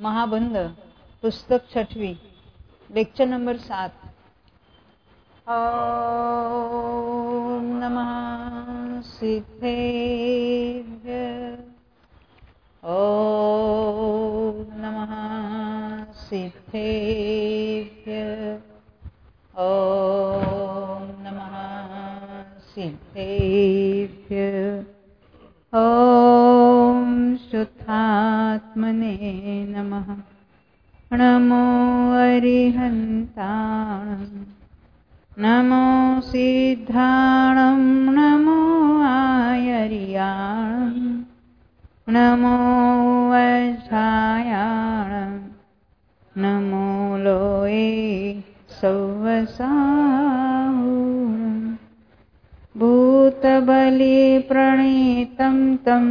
महाबंध पुस्तक 6वीं lecture number 7। ओम नमः सिद्धेभ्य। ओम नमः सिद्धेभ्य। ओम नमः सिद्धेभ्य। ओम शुद्धात्मने नमः। नमो अरिहन्ताणं नमो सिद्धाणं नमो आयर्याणं नमो वज्रायाणं नमो लोये सौवसाहुरं भूतबलिप्रणीतं तं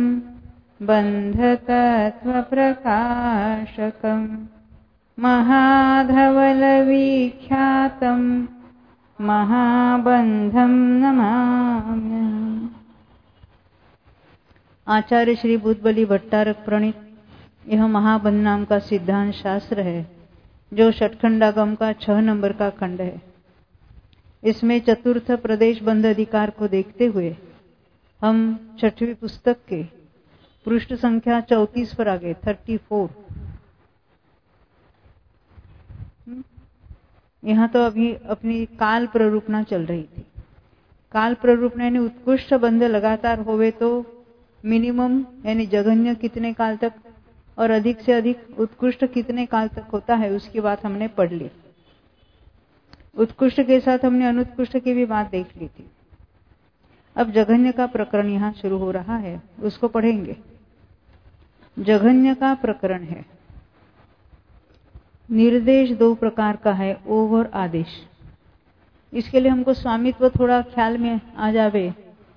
बन्धतत्त्वप्रकाशकम् महाधवलविख्यातं महाबंधं नमाम्यहम्। आचार्य श्री बुद्धबली भट्टारक प्रणीत यह महाबंध नाम का सिद्धांत शास्त्र है जो षटखंडागम का 6 नंबर का खंड है। इसमें चतुर्थ प्रदेश बंध अधिकार को देखते हुए हम 6वीं पुस्तक के पृष्ठ संख्या 34 पर आगे 34। यहाँ तो अभी अपनी काल प्ररूपना चल रही थी। काल प्ररूपना यानी उत्कृष्ट बंध लगातार होवे तो मिनिमम यानी जघन्य कितने काल तक और अधिक से अधिक उत्कृष्ट कितने काल तक होता है उसकी बात हमने पढ़ ली। उत्कृष्ट के साथ हमने अनुत्कृष्ट की भी बात देख ली थी। अब जघन्य का प्रकरण यहाँ शुरू हो रहा है, उसको पढ़ेंगे। जघन्य का प्रकरण है। निर्देश 2 प्रकार का है, ओघ और आदेश। इसके लिए हमको स्वामित्व थोड़ा ख्याल में आ जावे।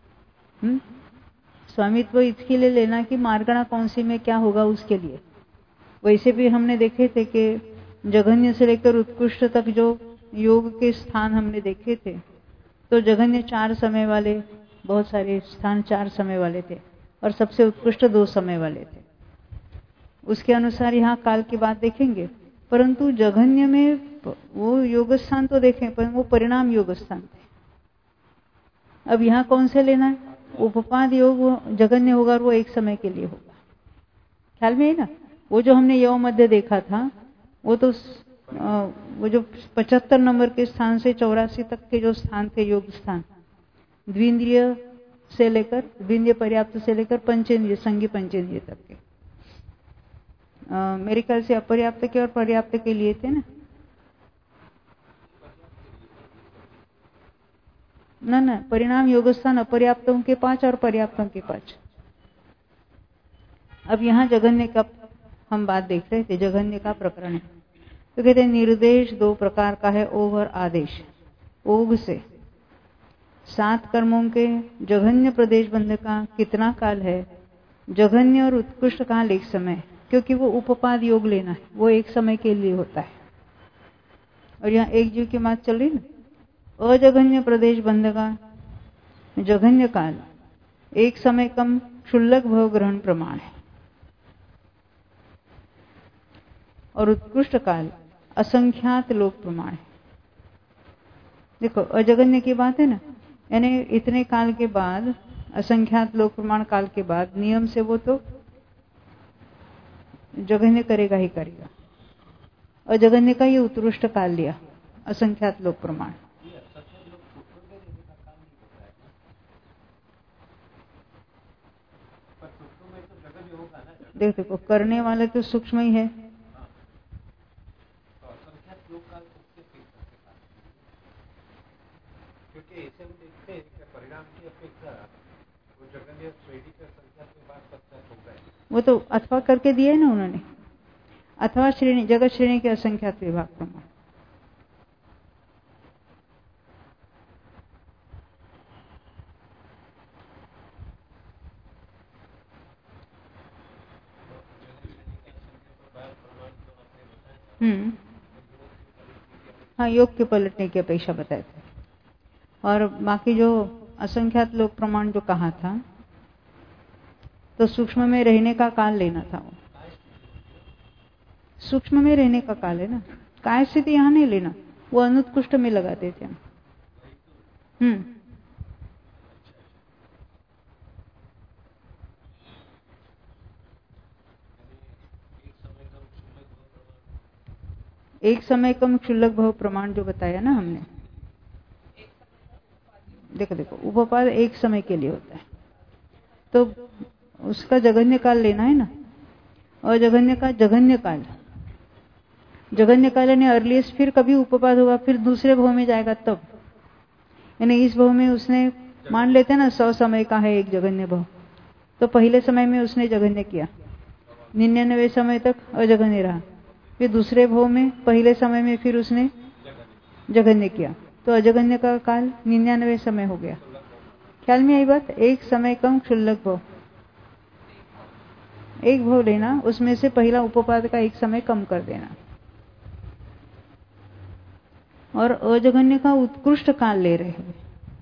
स्वामित्व इसके लिए लेना कि मार्गणा कौन सी में क्या होगा उसके लिए। वैसे भी हमने देखे थे कि जघन्य से लेकर उत्कृष्ट तक जो योग के स्थान हमने देखे थे, तो जघन्य 4 समय वाले, बहुत सारे स्थान 4 समय वाले थे और सबसे उत्कृष्ट 2 समय वाले थे। उसके अनुसार यहाँ काल की बात देखेंगे, परंतु जघन्य में वो योग स्थान तो देखें पर वो परिणाम योग स्थान थे। अब यहाँ कौन से लेना है? उपपाद योग वो जघन्य होगा और वो एक समय के लिए होगा। ख्याल में है ना? वो जो हमने यव मध्य देखा था वो तो वो जो 75 नंबर के स्थान से 84 तक के जो स्थान थे योग स्थान, द्विंद्रिय से लेकर द्विंद्रिय पर्याप्त से लेकर पंचेंद्रिय संगी पंचेंद्रिय तक के। मेरे ख्याल से अपर्याप्त के और पर्याप्त के लिए थे ना परिणाम योगस्थान अपर्याप्तों के 5 और पर्याप्तों के 5। अब यहाँ जघन्य का हम बात देख रहे थे, जघन्य का प्रकरण है। तो कहते हैं निर्देश 2 प्रकार का है, ओघ और आदेश। ओघ से 7 कर्मों के जघन्य प्रदेश बंध का कितना काल है? जघन्य और उत्कृष्ट काल एक समय, क्योंकि वो उपपाद योग लेना है, वो एक समय के लिए होता है। और यहाँ एक जीव की बात चल रही ना। अजघन्य प्रदेश बंध का जघन्य काल एक समय कम क्षुल्लक भव ग्रहण प्रमाण है और उत्कृष्ट काल असंख्यात लोक प्रमाण है। देखो अजघन्य की बात है ना, यानी इतने काल के बाद, असंख्यात लोक प्रमाण काल के बाद नियम से वो तो जघन्य करेगा ही करेगा। अजघन्य का ये उत्कृष्ट काल लिया, असंख्यात लोक प्रमाण। देखो करने वाले तो सूक्ष्म ही है। वो तो अथवा करके दिए ना उन्होंने, अथवा श्रेणी जगत श्रेणी के असंख्यात विभाग प्रमाण। हाँ, योग के पलटने की अपेक्षा बताए थे। और बाकी जो असंख्यात लोक प्रमाण जो कहा था, तो सूक्ष्म में रहने का काल लेना था वो। सूक्ष्म में रहने का काल है ना, काय स्थिति यहाँ नहीं लेना, वो अनुत्कृष्ट में लगाते थे हम। एक समय कम क्षुल्लक भव प्रमाण जो बताया ना हमने, देखो उपपाद एक समय के लिए होता है, तो उसका जघन्य काल लेना है ना, और जघन्य का जघन्य काल, जघन्य काल यानी अर्लीस्ट, फिर कभी उपपाद होगा, फिर दूसरे भव में जाएगा तब, यानी इस भव में उसने मान लेते ना 100 समय का है एक जघन्य भव, तो पहले समय में उसने जघन्य किया, 99 समय तक अजघन्य रहा, फिर दूसरे भव में पहले समय में फिर उसने जघन्य किया, तो अजघन्य का काल 99 समय हो गया। ख्याल में आई बात? एक समय कम क्षुल्लक भव, एक भव लेना, उसमें से पहला उपपाद का एक समय कम कर देना, और अजघन्य का उत्कृष्ट काल ले रहे हैं,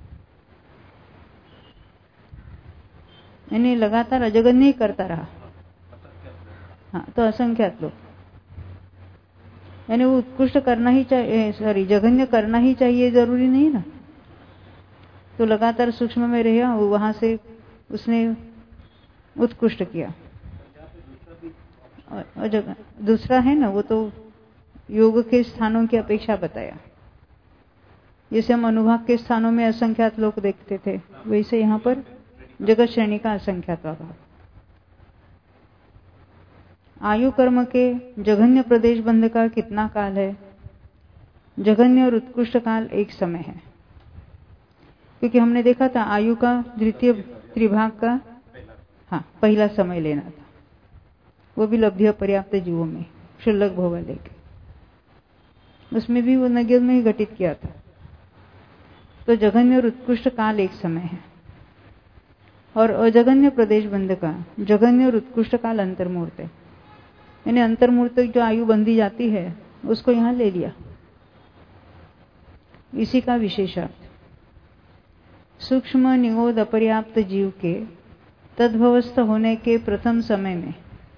यानी लगातार अजघन्य ही करता रहा। हाँ, तो असंख्यात लोग, यानी वो उत्कृष्ट करना ही चाहिए, सॉरी जघन्य करना ही चाहिए, जरूरी नहीं ना, तो लगातार सूक्ष्म में रहा, वहां से उसने उत्कृष्ट किया। और दूसरा है ना, वो तो योग के स्थानों की अपेक्षा बताया, जैसे हम अनुभाग के स्थानों में असंख्यात लोग देखते थे, वैसे यहाँ पर जगत श्रेणी का असंख्यात भाव। आयु कर्म के जघन्य प्रदेश बंध का कितना काल है? जघन्य और उत्कृष्ट काल एक समय है, क्योंकि हमने देखा था आयु का द्वितीय त्रिभाग का पहला समय लेना था, वो भी लब्ध्य पर्याप्त जीवों में क्षुल्लक भव लेके, उसमें भी वो नग्य में ही घटित किया था। तो जघन्य और उत्कृष्ट काल एक समय है, और अजघन्य प्रदेश बंध का जघन्य और उत्कृष्ट काल अंतर्मूर्त है, यानी अंतर्मूर्त जो आयु बंधी जाती है उसको यहां ले लिया, इसी का विशेषार्थ। सूक्ष्म निगोद अपर्याप्त जीव के तद्भवस्थ होने के प्रथम समय में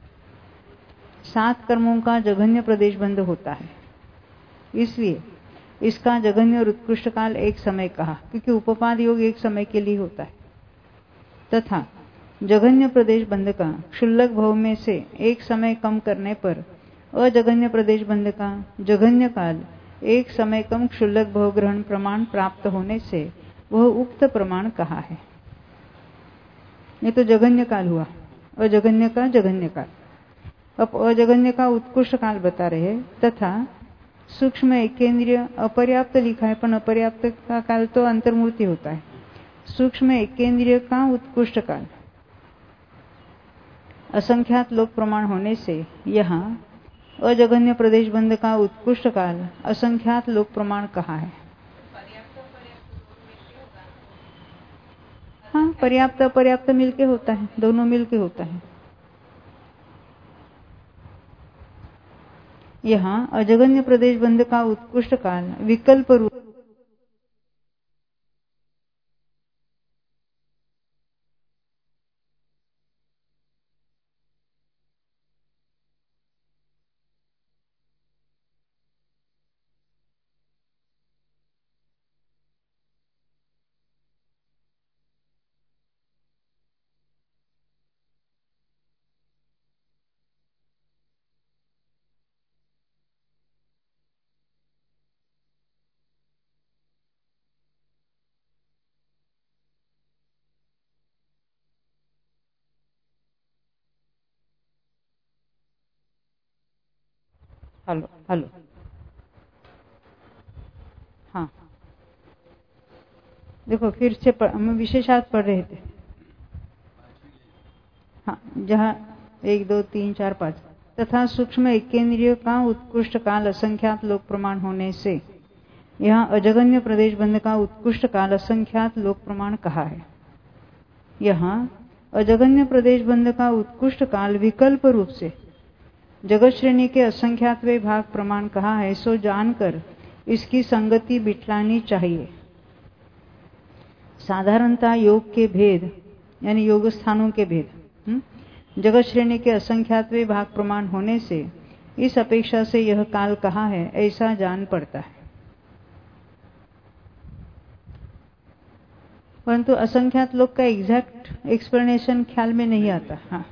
7 कर्मों का जघन्य प्रदेश बंध होता है, इसलिए इसका जघन्य और उत्कृष्ट काल एक समय कहा, क्योंकि उपपाद योग एक समय के लिए होता है, तथा जघन्य प्रदेश बंध का क्षुल्लक भव में से एक समय कम करने पर अजघन्य प्रदेश बंध का जघन्य काल एक समय कम क्षुल्लक भव ग्रहण प्रमाण प्राप्त होने से वह उक्त प्रमाण कहा है। ये तो जघन्य काल हुआ, अजघन्य का जघन्य काल। अब अजघन्य का उत्कृष्ट काल बता रहे हैं, तथा सूक्ष्म एकेंद्रिय अपर्याप्त लिखा है, पर अपर्याप्त का काल तो अंतर्मूर्ति होता है। सूक्ष्म एकेंद्रिय का उत्कृष्ट काल असंख्यात लोक प्रमाण होने से यहाँ अजघन्य प्रदेश बंध का उत्कृष्ट काल असंख्यात लोक प्रमाण कहा है। हाँ, पर्याप्त अपर्याप्त मिलके होता है, दोनों मिलके होता है। यहाँ अजघन्य प्रदेश बंध का उत्कृष्ट काल विकल्प रूप हेलो हाँ, देखो फिर से हम विशेषार्थ पढ़ रहे थे। हाँ, जहाँ 1 2 3 4 5 तथा सूक्ष्म एकेंद्रिय का उत्कृष्ट काल असंख्यात लोक प्रमाण होने से यहाँ अजघन्य प्रदेश बंध का उत्कृष्ट काल असंख्यात लोक प्रमाण कहा है। यहाँ अजघन्य प्रदेश बंध का उत्कृष्ट काल विकल्प रूप से जगत श्रेणी के असंख्यातवे भाग प्रमाण कहा है, सो जानकर इसकी संगति बिठलानी चाहिए। साधारणतः योग के भेद यानी योग स्थानों के भेद जगत श्रेणी के असंख्यातवे भाग प्रमाण होने से इस अपेक्षा से यह काल कहा है ऐसा जान पड़ता है। परंतु असंख्यात लोग का एग्जैक्ट एक्सप्लेनेशन ख्याल में नहीं आता। हाँ,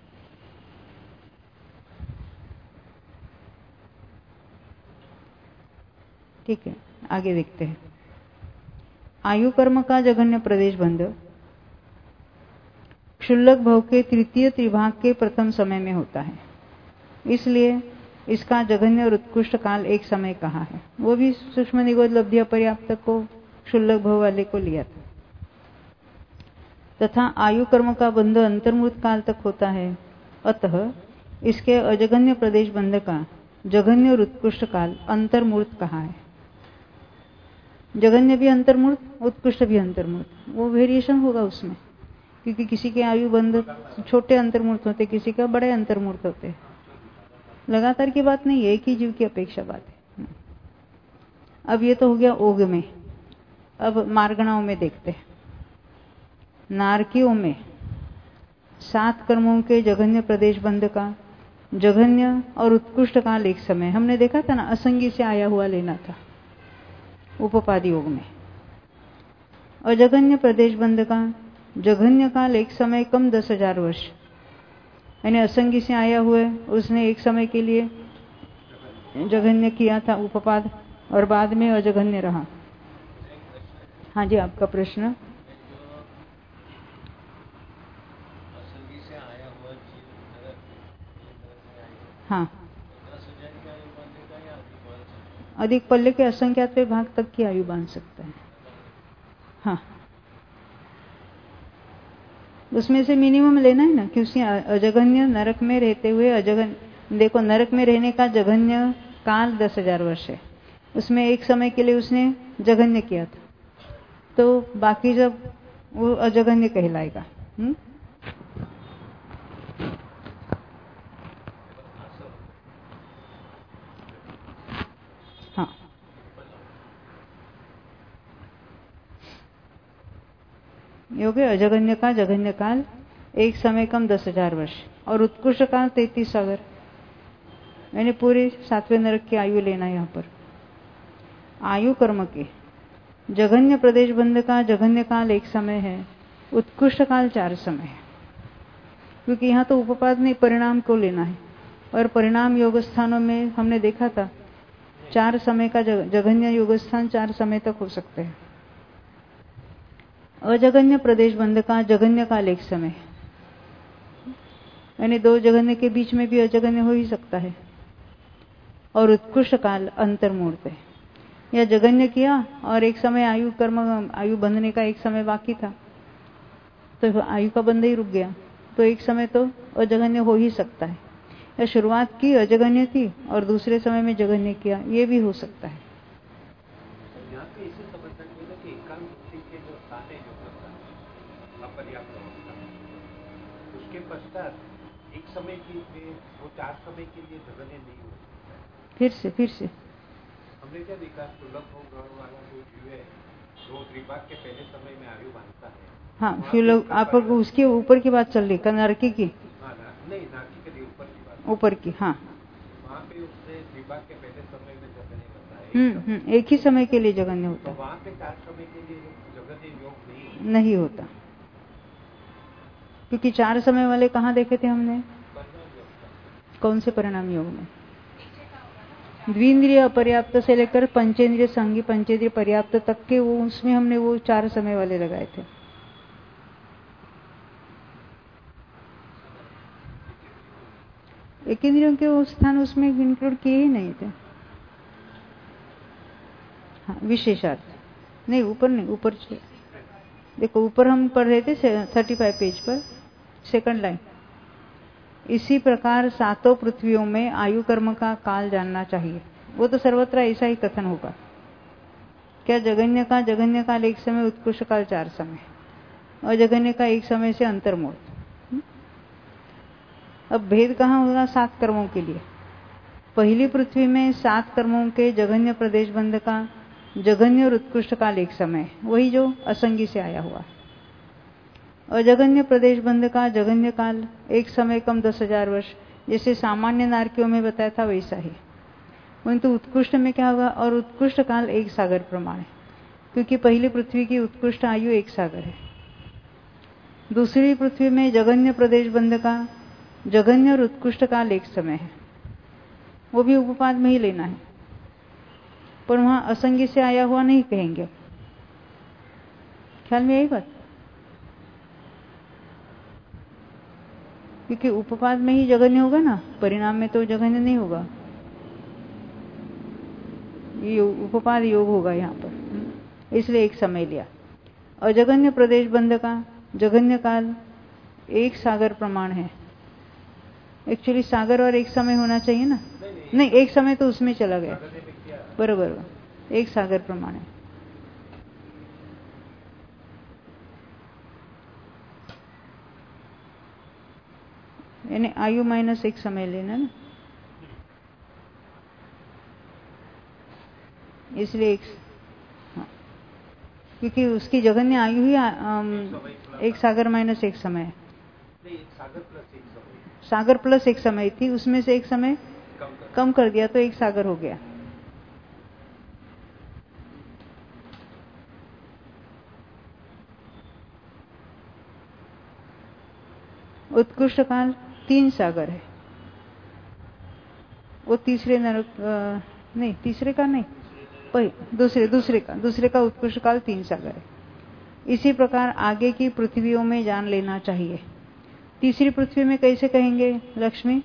ठीक है, आगे देखते हैं। आयु कर्म का जघन्य प्रदेश बंध क्षुल्लक भव के तृतीय त्रिभाग के प्रथम समय में होता है, इसलिए इसका जघन्य और उत्कृष्ट काल एक समय कहा है। वो भी सूक्ष्म निगोद लब्धि अपर्याप्त को क्षुल्लक भव वाले को लिया था। तथा आयु कर्म का बंध अंतर्मूर्त काल तक होता है, अतः इसके अजगन्य प्रदेश बंध का जघन्य और उत्कृष्ट काल अंतर्मूर्त कहा है। जघन्य भी अंतर्मूर्त, उत्कृष्ट भी अंतर्मूर्त, वो वेरिएशन होगा उसमें, क्योंकि किसी के आयु बंध छोटे अंतर्मूर्त होते, किसी का बड़े अंतर्मूर्त होते। लगातार की बात नहीं है, एक ही जीव की अपेक्षा बात है। अब ये तो हो गया ओग में। अब मार्गणाओं में देखते हैं। नारकियों में 7 कर्मों के जघन्य प्रदेश बंध का जघन्य और उत्कृष्ट काल एक समय, हमने देखा था ना, असंगी से आया हुआ लेना था उपपादि योग में। अजघन्य प्रदेश बंध का जघन्य काल एक समय कम 10,000 वर्ष, यानी असंगी से आया हुए उसने एक समय के लिए जघन्य किया था उपपाद, और बाद में अजघन्य रहा। हाँ जी, आपका प्रश्न। हाँ, अधिक पल्ले के असंख्यात भाग तक की आयु बांध सकता है। हाँ, उसमें से मिनिमम लेना है ना, क्योंकि अजघन्य नरक में रहते हुए अजघन्य, देखो नरक में रहने का जघन्य काल 10,000 वर्ष है, उसमें एक समय के लिए उसने जघन्य किया था, तो बाकी जब वो अजघन्य कहलाएगा। हाँ, योग्य अजघन्य का जघन्य काल एक समय कम 10,000 वर्ष और उत्कृष्ट काल 33 सागर, यानी पूरे 7वें नरक की आयु लेना। यहाँ पर आयु कर्म के जघन्य प्रदेश बंध का जघन्य काल एक समय है, उत्कृष्ट काल 4 समय है, क्योंकि यहाँ तो उपपाद नहीं, परिणाम को लेना है, और परिणाम योग स्थानों में हमने देखा था 4 समय का जघन्य योग स्थान 4 समय तक हो सकते हैं। अजघन्य प्रदेश बंध का जघन्य काल एक समय, यानी 2 जघन्य के बीच में भी अजघन्य हो ही सकता है, और उत्कृष्ट काल अंतर्मूर्त है। या जघन्य किया और एक समय आयु कर्म आयु बंधने का एक समय बाकी था, तो आयु का बंध ही रुक गया, तो एक समय तो अजघन्य हो ही सकता है। या शुरुआत की अजघन्य थी और दूसरे समय में जघन्य किया, ये भी हो सकता है। उसके पश्चात एक समय के लिए वो 4 समय के लिए जघन्य नहीं हो सकता। फिर से हमने क्या देखा, सुलभ वाला जो जीव है, वो त्रिभाग के पहले समय में आयु बांधता है। हाँ, फिर लोग आप उसके ऊपर की बात चल रही, नरकी की। हाँ, नहीं, नारकी के लिए ऊपर की बात, ऊपर की। हाँ, वहाँ पे उसने त्रिभाग के पहले समय में जघन्य करता है। एक ही समय के लिए जघन्य होता है। तो वहाँ पे 4 समय के लिए जघन्य योग नहीं होता, क्योंकि 4 समय वाले कहाँ देखे थे हमने? कौन से परिणाम योग में? द्विंद्रिय अपर्याप्त से लेकर पंचेंद्रिय संगी पंचेंद्रिय पर्याप्त तक के, वो उसमें हमने वो 4 समय वाले लगाए थे। एक इंद्रियों के वो स्थान उसमें इंक्लूड किए ही नहीं थे। हाँ, विशेषार्थ नहीं, ऊपर नहीं, ऊपर देखो, ऊपर हम पढ़ रहे थे 35 पेज पर, सेकंड लाइन। इसी प्रकार 7 पृथ्वियों में आयु कर्म का काल जानना चाहिए। वो तो सर्वत्र ऐसा ही कथन होगा। क्या जघन्य का जघन्य काल एक समय, उत्कृष्ट काल 4 समय, और जघन्य का एक समय से अंतर्मूर्त। अब भेद कहाँ होगा? 7 कर्मों के लिए। पहली पृथ्वी में 7 कर्मों के जघन्य प्रदेश बंध का जघन्य और उत्कृष्ट काल एक समय, वही जो असंगी से आया हुआ। अजघन्य प्रदेश बंध का जघन्य काल एक समय कम 10,000 वर्ष, जैसे सामान्य नारकियों में बताया था वैसा ही। परंतु उत्कृष्ट में क्या होगा? और उत्कृष्ट काल 1 सागर प्रमाण है, क्योंकि पहली पृथ्वी की उत्कृष्ट आयु 1 सागर है। दूसरी पृथ्वी में जघन्य प्रदेश बंध का जघन्य और उत्कृष्ट काल 1 समय है, वो भी उपपाद में ही लेना है, पर वहां असंगी से आया हुआ नहीं कहेंगे। ख्याल में यही बात, क्योंकि उपपाद में ही जघन्य होगा ना, परिणाम में तो जघन्य नहीं होगा। ये उपपाद योग होगा यहाँ पर, इसलिए 1 समय लिया। अजघन्य प्रदेश बंध का जघन्य काल 1 सागर प्रमाण है। एक्चुअली सागर और 1 समय होना चाहिए ना, नहीं 1 समय तो उसमें चला गया, बराबर 1 सागर प्रमाण है। यानी आयु माइनस 1 समय लेना ना, इसलिए हाँ, क्योंकि उसकी जघन्य आयु ही 1 सागर माइनस 1 समय है। सागर प्लस 1 समय थी, उसमें से 1 समय कम कर दिया तो 1 सागर हो गया। उत्कृष्ट काल 3 सागर है, वो तीसरे नरक नहीं, तीसरे का नहीं, दूसरे का उत्कृष्ट काल 3 सागर है। इसी प्रकार आगे की पृथ्वियों में जान लेना चाहिए। तीसरी पृथ्वी में कैसे कहेंगे लक्ष्मी?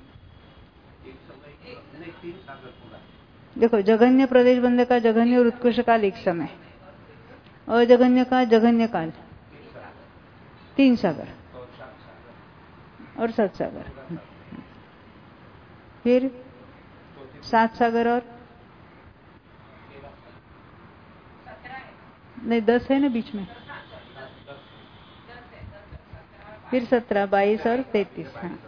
देखो, जघन्य प्रदेश बंध का जघन्य और उत्कृष्ट काल 1 समय, अजघन्य का जघन्य काल 3 सागर और 7 सागर, फिर 7 सागर और नहीं 10 है ना बीच में, फिर 17, 22 और 33। हाँ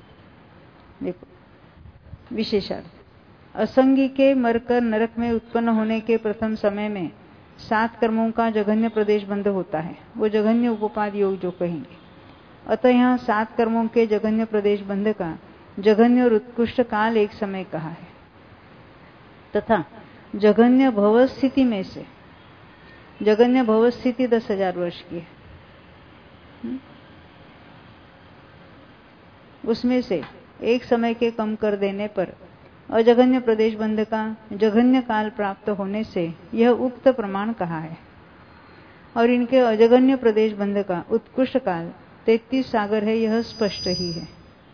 देखो, विशेषार्थ असंगी के मरकर नरक में उत्पन्न होने के प्रथम समय में 7 कर्मों का जघन्य प्रदेश बंध होता है, वो जघन्य उपपाद योग जो कहेंगे। अतः यहाँ 7 कर्मों के जघन्य प्रदेश बंध का जघन्य और उत्कृष्ट काल 1 समय कहा है, तथा जघन्य भव स्थिति में से, जघन्य भव स्थिति 10,000 वर्ष की है, उसमें से 1 समय के कम कर देने पर अजघन्य प्रदेश बंध का जघन्य काल प्राप्त होने से यह उक्त प्रमाण कहा है। और इनके अजघन्य प्रदेश बंध का उत्कृष्ट काल 33 सागर है, यह स्पष्ट ही है।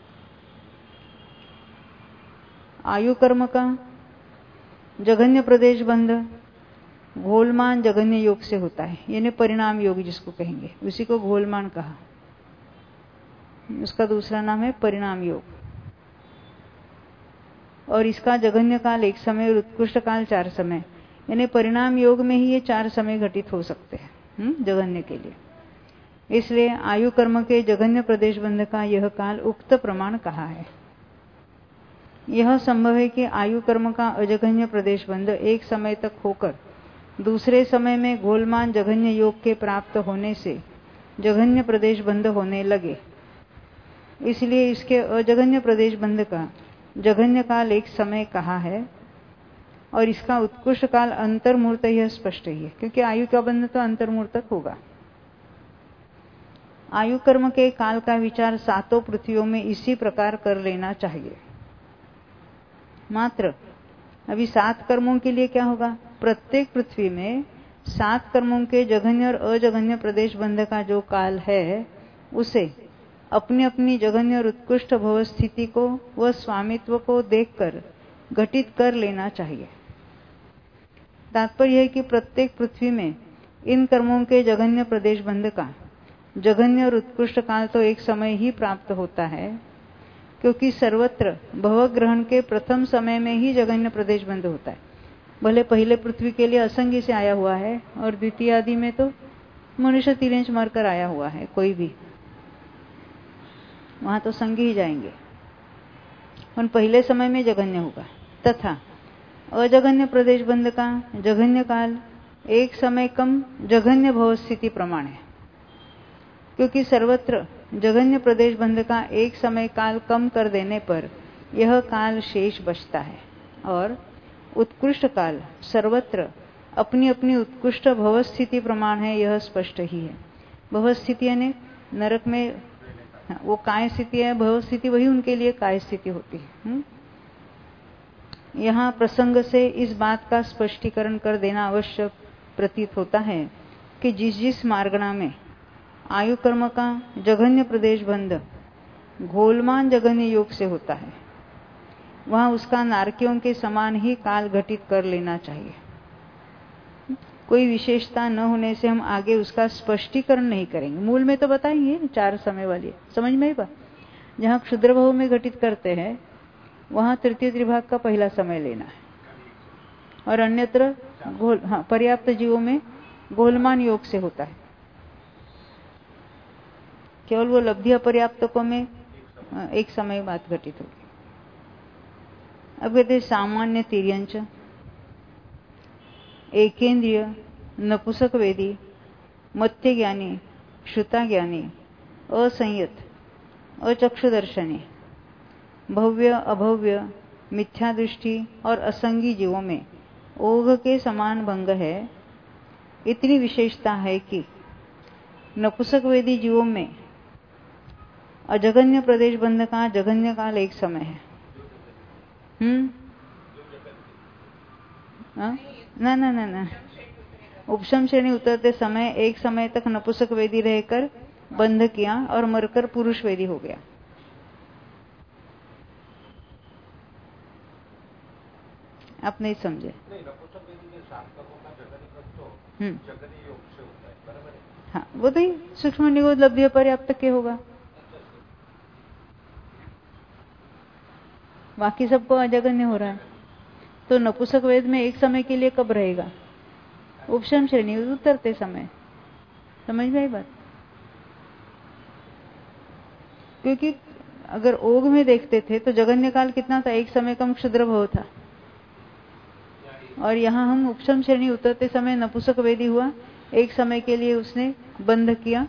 आयु कर्म का जघन्य प्रदेश बंध घोलमान जघन्य योग से होता है, यानी परिणाम योग जिसको कहेंगे, उसी को घोलमान कहा। उसका दूसरा नाम है परिणाम योग। और इसका जघन्य काल 1 समय और उत्कृष्ट काल 4 समय, यानी परिणाम योग में ही ये 4 समय घटित हो सकते हैं जघन्य के लिए। इसलिए आयु कर्म के जघन्य प्रदेश बंध का यह काल उक्त प्रमाण कहा है। यह संभव है कि आयु कर्म का अजघन्य प्रदेश बंध 1 समय तक होकर दूसरे समय में घोलमान जघन्य योग के प्राप्त होने से जघन्य प्रदेश बंध होने लगे। इसलिए इसके अजघन्य प्रदेश बंध का जघन्य काल 1 समय कहा है, और इसका उत्कृष्ट काल अंतर्मुहूर्त यह स्पष्ट ही है, क्योंकि आयु का बंध तो अंतर्मुहूर्त तक होगा। आयु कर्म के काल का विचार 7 पृथ्वियों में इसी प्रकार कर लेना चाहिए। मात्र अभी 7 कर्मों के लिए क्या होगा? प्रत्येक पृथ्वी में 7 कर्मों के जघन्य और अजघन्य प्रदेश बंध का जो काल है, उसे अपनी अपनी जघन्य और उत्कृष्ट भव स्थिति को व स्वामित्व को देखकर घटित कर लेना चाहिए। तात्पर्य है कि प्रत्येक पृथ्वी में इन कर्मों के जघन्य प्रदेश बंध का जघन्य और उत्कृष्ट काल तो 1 समय ही प्राप्त होता है, क्योंकि सर्वत्र भव ग्रहण के प्रथम समय में ही जघन्य प्रदेश बंध होता है। भले पहले पृथ्वी के लिए असंगी से आया हुआ है, और द्वितीय आदि में तो मनुष्य 3 इंच मरकर आया हुआ है, कोई भी वहां तो संगी ही जाएंगे, और पहले समय में जघन्य होगा। तथा अजघन्य प्रदेश बंध का जघन्य काल 1 समय कम जघन्य भव स्थिति प्रमाण है, क्योंकि सर्वत्र जघन्य प्रदेश बंध का एक समय काल कम कर देने पर यह काल शेष बचता है और उत्कृष्ट काल सर्वत्र अपनी अपनी उत्कृष्ट भवस्थिति प्रमाण है, यह स्पष्ट ही है। भवस्थिति यानी नरक में वो काय स्थिति है, भवस्थिति वही उनके लिए काय स्थिति होती है। यहाँ प्रसंग से इस बात का स्पष्टीकरण कर देना आवश्यक प्रतीत होता है कि जिस जिस मार्गणा में आयु कर्म का जघन्य प्रदेश बंध घोलमान जघन्य योग से होता है, वहां उसका नारकियों के समान ही काल घटित कर लेना चाहिए। कोई विशेषता न होने से हम आगे उसका स्पष्टीकरण नहीं करेंगे। मूल में तो बताएंगे 4 समय वाली, समझ में आई बात। जहां क्षुद्र भाव में घटित करते हैं वहां तृतीय त्रिभाग का पहला समय लेना है और अन्यत्र पर्याप्त जीवों में गोलमान योग से होता है। केवल वो लब्धि अपर्याप्तकों में एक समय बात घटित होगी। अब कहते सामान्य तिर्यंच, एकेंद्रिय, नपुसक वेदी, मत्य ज्ञानी, श्रुता ज्ञानी, असंयत, अचक्षुदर्शनी, भव्य अभव्य, मिथ्या दृष्टि और असंगी जीवों में ओघ के समान भंग है। इतनी विशेषता है कि नपुसक वेदी जीवों में अजगन्य प्रदेश बंध का जघन्य काल एक समय है। ना ना ना ना, उपशम श्रेणी उतरते समय एक समय तक नपुसक वेदी रहकर बंध किया और मरकर पुरुष वेदी हो गया। आप नहीं समझे? हाँ, वो तो ही सूक्ष्म निगोद लब्धि पर्याप्त के होगा, बाकी सबको अजगन्य हो रहा है। तो नपुसक वेद में एक समय के लिए कब रहेगा? उपशम श्रेणी उतरते समय। समझ में आई बात? क्योंकि अगर ओघ में देखते थे तो जगन्य काल कितना था? एक समय कम क्षुद्र भव था। और यहाँ हम उपशम श्रेणी उतरते समय नपुसक वेदी हुआ, एक समय के लिए उसने बंध किया,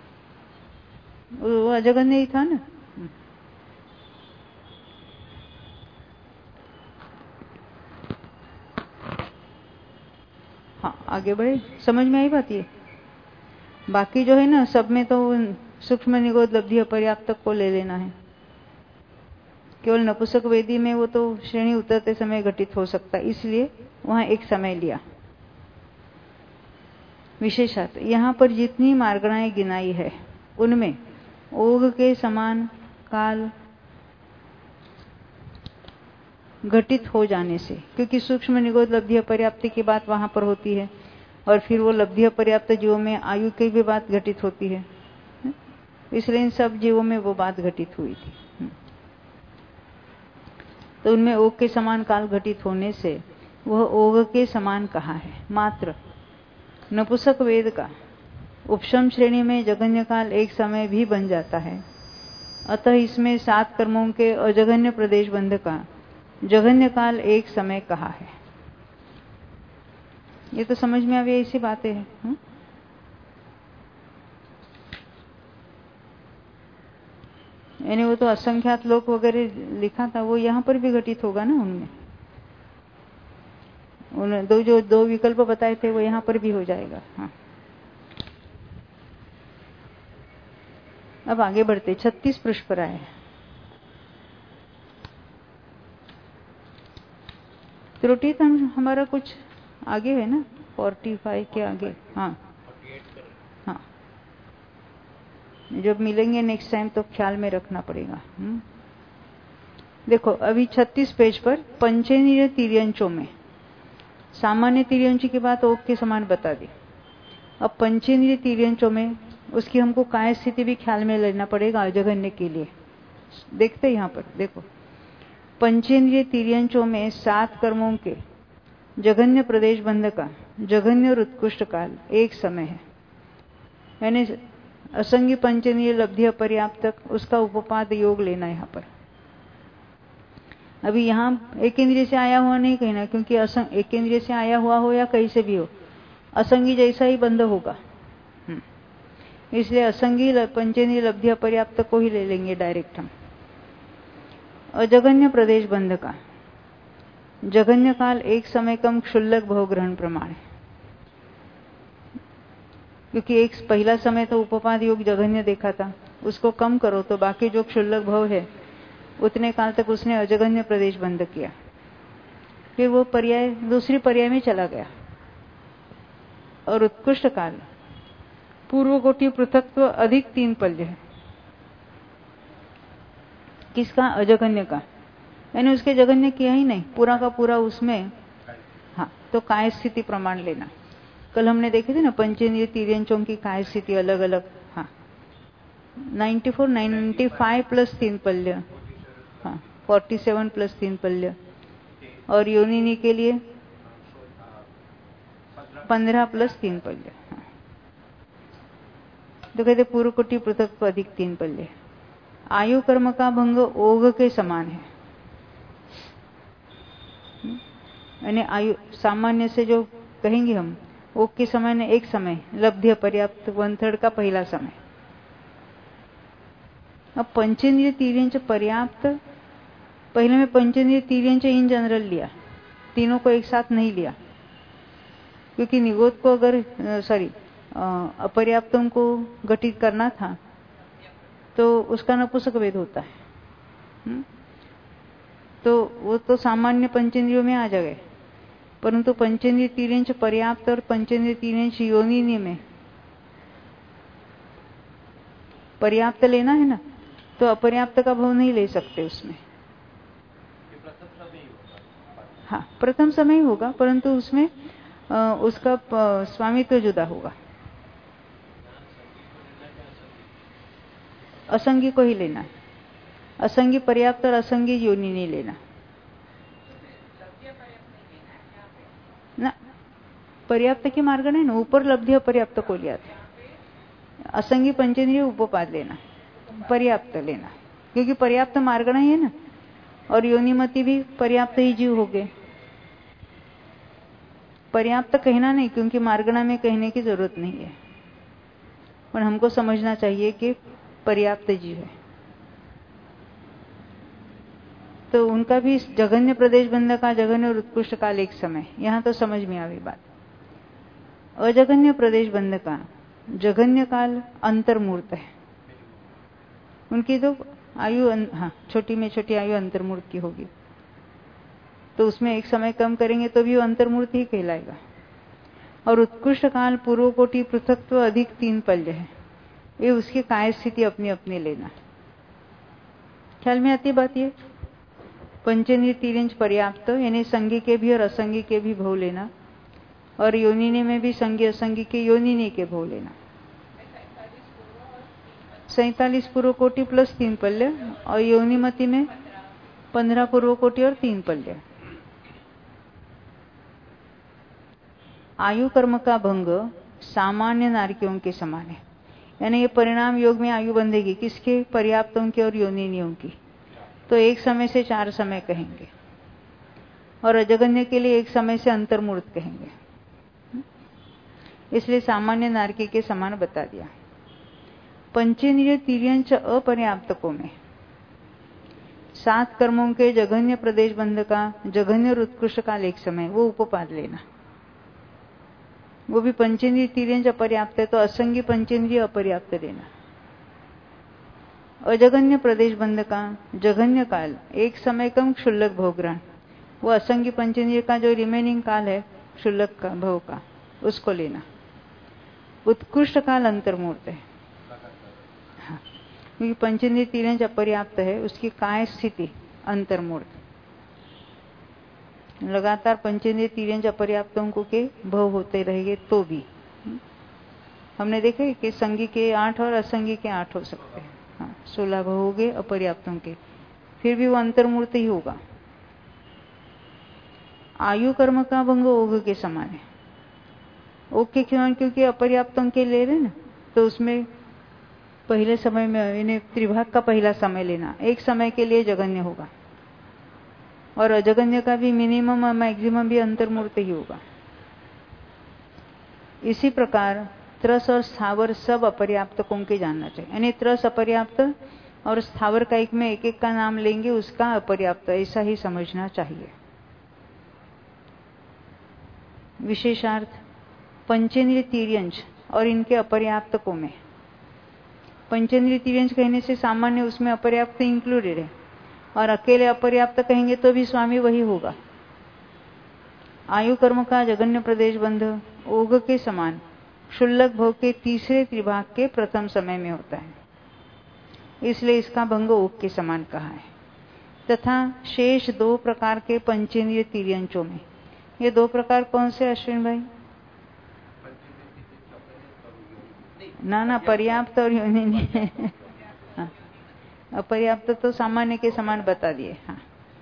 वो अजगन्य ही था ना। हाँ, आगे बढ़े। समझ में आई बात ये? बाकी जो है ना सब में तो सूक्ष्म निगोद लब्धि अपर्याप्त को ले लेना है। केवल नपुसक वेदी में वो तो श्रेणी उतरते समय घटित हो सकता है, इसलिए वहां एक समय लिया। विशेषत यहाँ पर जितनी मार्गणाएं गिनाई है उनमें ओघ के समान काल घटित हो जाने से, क्योंकि सूक्ष्म निगोद लब्धि अपर्याप्ति की बात वहां पर होती है और फिर वो लब्धि अपर्याप्त जीवों में आयु की भी बात घटित होती है, इसलिए इन सब जीवों में वो बात घटित हुई थी। तो उनमें ओघ के समान काल घटित होने से वह ओघ के समान कहा है। मात्र नपुसक वेद का उपशम श्रेणी में जघन्य काल एक समय भी बन जाता है, अतः इसमें 7 कर्मों के अजघन्य प्रदेश बंध का जघन्य काल एक समय कहा है। ये तो समझ में आवे ऐसी बातें हैं। यानी वो तो असंख्यात लोक वगैरह लिखा था, वो यहाँ पर भी घटित होगा ना। उनमें उन्होंने दो विकल्प बताए थे वो यहाँ पर भी हो जाएगा। हाँ, अब आगे बढ़ते 36 पृष्ठ पर आए। त्रुटि तो हमारा कुछ आगे है ना, 45 के आगे। हाँ हाँ, जब मिलेंगे नेक्स्ट टाइम तो ख्याल में रखना पड़ेगा। देखो अभी 36 पेज पर पंचेंद्रिय तिर्यंचों में सामान्य तिर्यंची की बात ओघ के समान बता दी। अब पंचेंद्रिय तिर्यंचों में उसकी हमको काय स्थिति भी ख्याल में लेना पड़ेगा अजघन्य के लिए। देखते यहाँ पर देखो, पंचेंद्रिय तिर्यंचों में 7 कर्मों के जघन्य प्रदेश बंध का जघन्य और उत्कृष्ट काल एक समय है। यानी असंगी पंचेंद्रिय लब्धि अपर्याप्तक उसका उपपाद योग लेना यहाँ पर। अभी यहाँ एक इंद्रिय से आया हुआ नहीं कहना, क्योंकि एक इंद्रिय से आया हुआ हो या कहीं से भी हो, असंगी जैसा ही बंध होगा। इसलिए असंगी पंचेंद्रिय लब्धि अपर्याप्त को ही ले लेंगे डायरेक्ट हम। अजगन्य प्रदेश बंध का जगन्य काल एक समय कम क्षुल्लक भव ग्रहण प्रमाण है, क्योंकि एक पहला समय तो उपपाद योग जगन्य देखा था, उसको कम करो तो बाकी जो क्षुल्लक भव है उतने काल तक उसने अजगन्य प्रदेश बंध किया। फिर वो पर्याय दूसरी पर्याय में चला गया। और उत्कृष्ट काल पूर्व कोटि पृथक्त्व अधिक 3 पल्य है। किसका? अजगन्य का। यानी उसके जगन्य किया ही नहीं, पूरा का पूरा उसमें। हाँ, तो काय स्थिति प्रमाण लेना। कल हमने देखे थे ना पंचेंद्रिय तिर्यंचों की काय स्थिति अलग अलग। हाँ, 95 प्लस 3 पल्य, हाँ 47 प्लस 3 पल्य। और योनिनी के लिए 15 प्लस 3 पल्य। हाँ। तो कहते पूर्व कोटि पृथक अधिक 3 पल्य। आयु कर्म का भंग ओघ के समान है। यानी आयु सामान्य से जो कहेंगे हम, ओघ के समान है एक समय, लब्धि अपर्याप्त 1/3 का पहला समय। अब पंचेंद्रिय तिर्यंच पर्याप्त, पहले में पंचेंद्रिय तिर्यंच इन जनरल लिया, तीनों को एक साथ नहीं लिया, क्योंकि निगोद को अगर अपर्याप्तों को गठित करना था तो उसका नपुंसक वेद होता है। तो वो तो सामान्य पंचेंद्रियों में आ जाए, परंतु पंचेंद्रिय तिर्यंच पर्याप्त और पंचेंद्रिय तिर्यंच योनिनी में पर्याप्त लेना है ना, तो अपर्याप्त का भाव नहीं ले सकते उसमें। हाँ, प्रथम समय ही होगा, परंतु उसमें उसका स्वामित्व जुदा होगा। असंगी को ही लेना है, असंगी पर्याप्त और असंगी योनि नहीं लेना ना। पर्याप्त की मार्ग नहीं ना, ऊपर लब्धि पर्याप्त को लिया था। असंगी पंचेंद्रिय उपपाद लेना, पर्याप्त लेना, क्योंकि पर्याप्त मार्ग नहीं है ना। और योनिमति भी पर्याप्त ही जीव हो गए। पर्याप्त कहना नहीं, क्योंकि मार्गणा में कहने की जरूरत नहीं है, पर हमको समझना चाहिए कि पर्याप्त जीव है। तो उनका भी जघन्य प्रदेश बंध का जघन्य और उत्कृष्ट काल एक समय, यहां तो समझ में आई बात। अजघन्य प्रदेश बंध का जघन्य काल अंतर्मूर्त है। उनकी तो आयु हाँ छोटी में छोटी आयु अंतर्मूर्त की होगी, तो उसमें एक समय कम करेंगे तो भी वो अंतर्मूर्त ही कहलाएगा। और उत्कृष्ट काल पूर्व कोटि पृथक्त्व अधिक 3 पल्य है। ये उसकी काय स्थिति अपनी अपनी लेना। ख्याल में आती बात ये? पंचेंद्रिय तिर्यंच पर्याप्त, यानी संगी के भी और असंगी के भी भव लेना, और योनिनी में भी संगी असंगी के योनिनी के भव लेना। 47 पूर्व कोटि प्लस 3 पल्य, और योनिमति में 15 पूर्व कोटि और 3 पल्य। आयु कर्म का भंग सामान्य नारकियों के समान है। यानी ये परिणाम योग में आयु बंधेगी किसके? पर्याप्तों की और योनिनियों की। तो एक समय से 4 समय कहेंगे, और अजगन्य के लिए एक समय से अंतर्मूर्त कहेंगे। इसलिए सामान्य नारकी के समान बता दिया। पंचेंद्रिय तिर्यंच अपर्याप्तकों में 7 कर्मों के जघन्य प्रदेश बंध का जघन्य और उत्कृष्ट काल एक समय, वो उपपाद लेना। वो भी पंचेंद्रिय तिर्यंच अपर्याप्त है, तो असंगी पंचेंद्रिय अपर्याप्त लेना। अजघन्य प्रदेश बंध का जघन्य काल एक समय कम क्षुल्लक भवग्रहण, वो असंगी पंचेंद्रिय का जो रिमेनिंग काल है क्षुल्लक का भव का, उसको लेना। उत्कृष्ट काल अंतर्मूर्त है, हाँ, क्योंकि पंचेंद्रिय तिर्यंच अपर्याप्त है, उसकी काय स्थिति अंतर्मूर्त। लगातार पंचेंद्रिय तिर्यंच अपर्याप्तों को के भव होते रहेंगे तो भी हमने देखा कि संगी के 8 और असंगी के 8 हो सकते हैं। हाँ, 16 भव हो गए अपर्याप्तों के, फिर भी वो अंतर्मूर्त ही होगा। आयु कर्म का भंग ओघ के समान है। ओघ के समान क्योंकि अपर्याप्तों के ले रहे ना, तो उसमें पहले समय में इन्हें त्रिभाग का पहला समय लेना, एक समय के लिए जघन्य होगा, और अजगन्य का भी मिनिमम और मैक्सिमम भी अंतर्मूर्त ही होगा। इसी प्रकार त्रस और स्थावर सब अपर्याप्तकों के जानना चाहिए। यानी त्रस अपर्याप्त और स्थावर का एक में एक एक का नाम लेंगे, उसका अपर्याप्त, ऐसा ही समझना चाहिए। विशेषार्थ पंचेंद्रिय तिर्यंश और इनके अपर्याप्तकों में, पंचेंद्रिय तिर्यंश कहने से सामान्य उसमें अपर्याप्त इंक्लूडेड है, और अकेले अपर्याप्त कहेंगे तो भी स्वामी वही होगा। आयु कर्म का जगन्य प्रदेश बंध ओघ के समान क्षुल्लक भोग के तीसरे त्रिभाग के प्रथम समय में होता है, इसलिए इसका भंग ओघ के समान कहा है। तथा शेष दो प्रकार के पंचेंद्रिय तिर्यंशों में, ये दो प्रकार कौन से अश्विन भाई? ना पर्याप्त और योनि नहीं। हाँ, अपर्याप्त तो सामान्य के समान बता दिए। हाँ,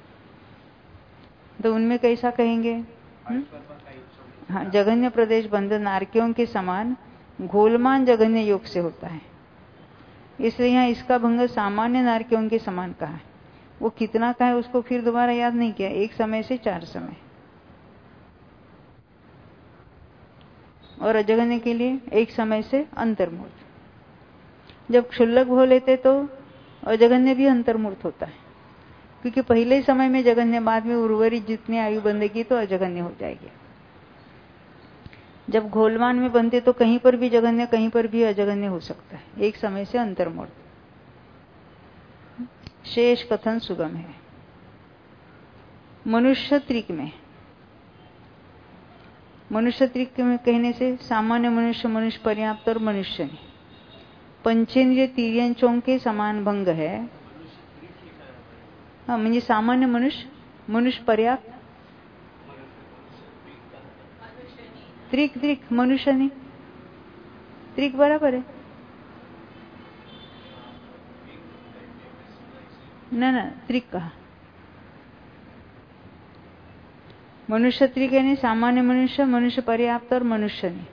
तो उनमें कैसा कहेंगे? हाँ, जघन्य प्रदेश बंध नारकियों के समान घोलमान जघन्य योग से होता है, इसलिए यहाँ इसका भंग सामान्य नारकियों के समान कहा है। वो कितना का है उसको फिर दोबारा याद नहीं किया, एक समय से 4 समय, और अजगन्य के लिए एक समय से अंतर्मूर्त। जब क्षुल्लक हो लेते तो अजगन्य भी अंतर्मूर्त होता है, क्योंकि पहले समय में जगन्य, बाद में उर्वरित जितनी आयु बंधेगी तो अजगन्य हो जाएगी। जब घोलमान में बनते तो कहीं पर भी जगन्य, कहीं पर भी अजगन्य हो सकता है, एक समय से अंतर्मूर्त। शेष कथन सुगम है। मनुष्य त्रिक में, मनुष्य त्रिक में कहने से सामान्य मनुष्य, मनुष्य पर्याप्त और मनुष्य नहीं, पंचेंद्रिय तिर्यंशों के समान भंग है। हाँ, म्हणजे सामान्य मनुष्य, मनुष्य पर्याप्त, त्रिक त्रिक मनुष्य नहीं, त्रिक बराबर है ना, त्रिक कहा। मनुष्य त्रिक यानी सामान्य मनुष्य, मनुष्य पर्याप्त और मनुष्य नहीं,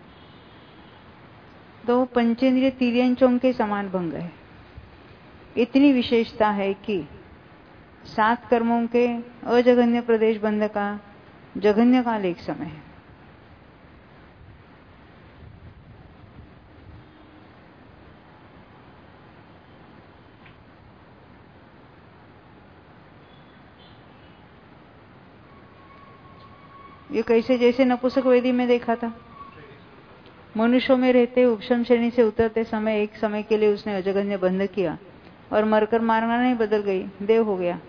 तो पंचेंद्रिय तिर्यंशों के समान भंग है। इतनी विशेषता है कि 7 कर्मों के अजगन्य प्रदेश बंध का जघन्य काल एक समय है। ये कैसे? जैसे नपुंसक वेदी में देखा था, मनुष्यों में रहते उपशम श्रेणी से उतरते समय एक समय के लिए उसने अजगन्य बंध किया और मरकर मारना नहीं, बदल गई, देव हो गया।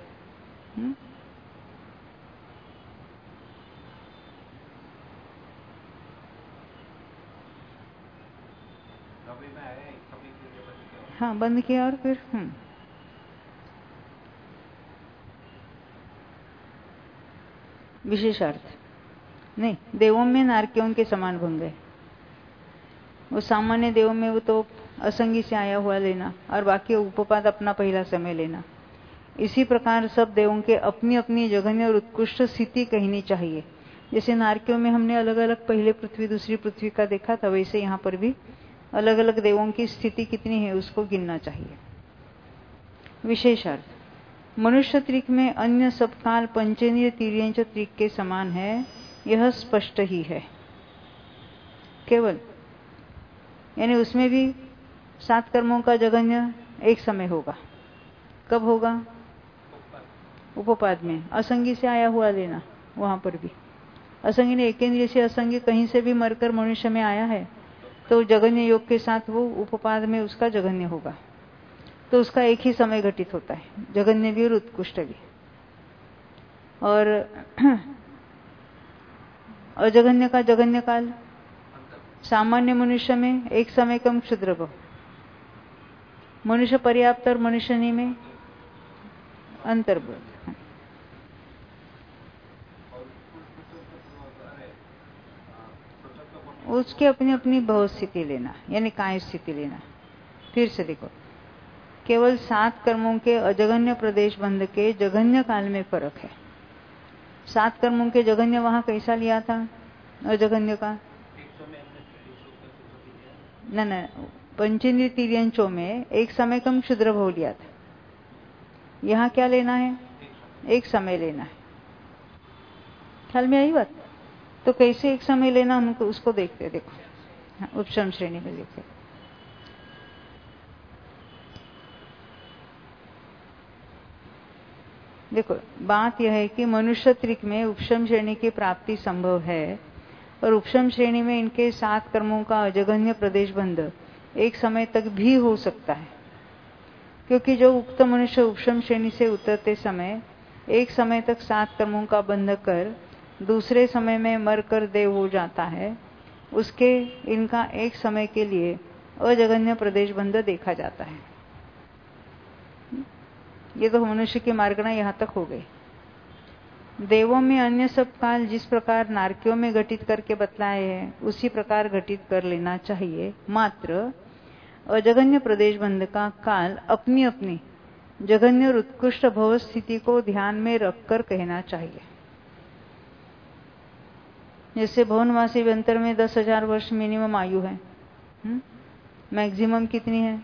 हाँ, बंद किया और फिर विशेषार्थ नहीं, देवों में नारकियों के समान भंग है। वो सामान्य देवों में वो तो असंगी से आया हुआ लेना और बाकी उपपाद अपना पहला समय लेना। इसी प्रकार सब देवों के अपनी अपनी जघन्य और उत्कृष्ट स्थिति कहनी चाहिए। जैसे नारकियों में हमने अलग अलग पहले पृथ्वी दूसरी पृथ्वी का देखा था, वैसे यहाँ पर भी अलग अलग देवों की स्थिति कितनी है उसको गिनना चाहिए। विशेषार्थ मनुष्य त्रिक में अन्य सब काल पंचेंद्रिय तिर्यंश त्रिक के समान है, यह स्पष्ट ही है। केवल यानी उसमें भी 7 कर्मों का जघन्य एक समय होगा। कब होगा? उपपाद में। असंगी से आया हुआ लेना, वहां पर भी असंगी ने एकेंद्रिय से असंगी कहीं से भी मरकर मनुष्य में आया है तो जघन्य योग के साथ वो उपपाद में उसका जघन्य होगा, तो उसका एक ही समय घटित होता है, जघन्य भी और उत्कृष्ट भी। और अजघन्य का जघन्य काल सामान्य मनुष्य में एक समय कम क्षुद्र भव, मनुष्य पर्याप्त और मनुष्यनी में अंतर्भूत। उसकी अपनी अपनी भव स्थिति लेना, यानी काय स्थिति लेना। फिर से देखो, केवल 7 कर्मों के अजघन्य प्रदेश बंध के जघन्य काल में फर्क है। 7 कर्मों के जघन्य वहां कैसा लिया था अजघन्य का? न पंचेंद्रिय तिर्यंशों में एक समय कम क्षुद्र भव लिया था। यहाँ क्या लेना है? एक समय लेना है। ख्याल में आई बात? तो कैसे एक समय लेना हमको उसको देखते। देखो हाँ, उपशम श्रेणी में लिखे। देखो, बात यह है कि मनुष्य त्रिक में उपशम श्रेणी की प्राप्ति संभव है, और उपशम श्रेणी में इनके 7 कर्मों का अजगन्य प्रदेश बंध एक समय तक भी हो सकता है, क्योंकि जो उक्त मनुष्य उपशम श्रेणी से उतरते समय एक समय तक 7 कर्मों का बंध कर दूसरे समय में मरकर देव हो जाता है, उसके इनका एक समय के लिए अजगन्य प्रदेश बंध देखा जाता है। ये तो मनुष्य की मार्गना यहाँ तक हो गई। देवों में अन्य सब काल जिस प्रकार नारकियों में घटित करके बतलाए हैं उसी प्रकार घटित कर लेना चाहिए, मात्र अजगन्य प्रदेश बंध का काल अपनी अपनी जगन्य और उत्कृष्ट भव स्थिति को ध्यान में रखकर कहना चाहिए। जैसे भवनवासी व्यंतर में 10,000 वर्ष मिनिमम आयु है, मैक्सिमम कितनी है?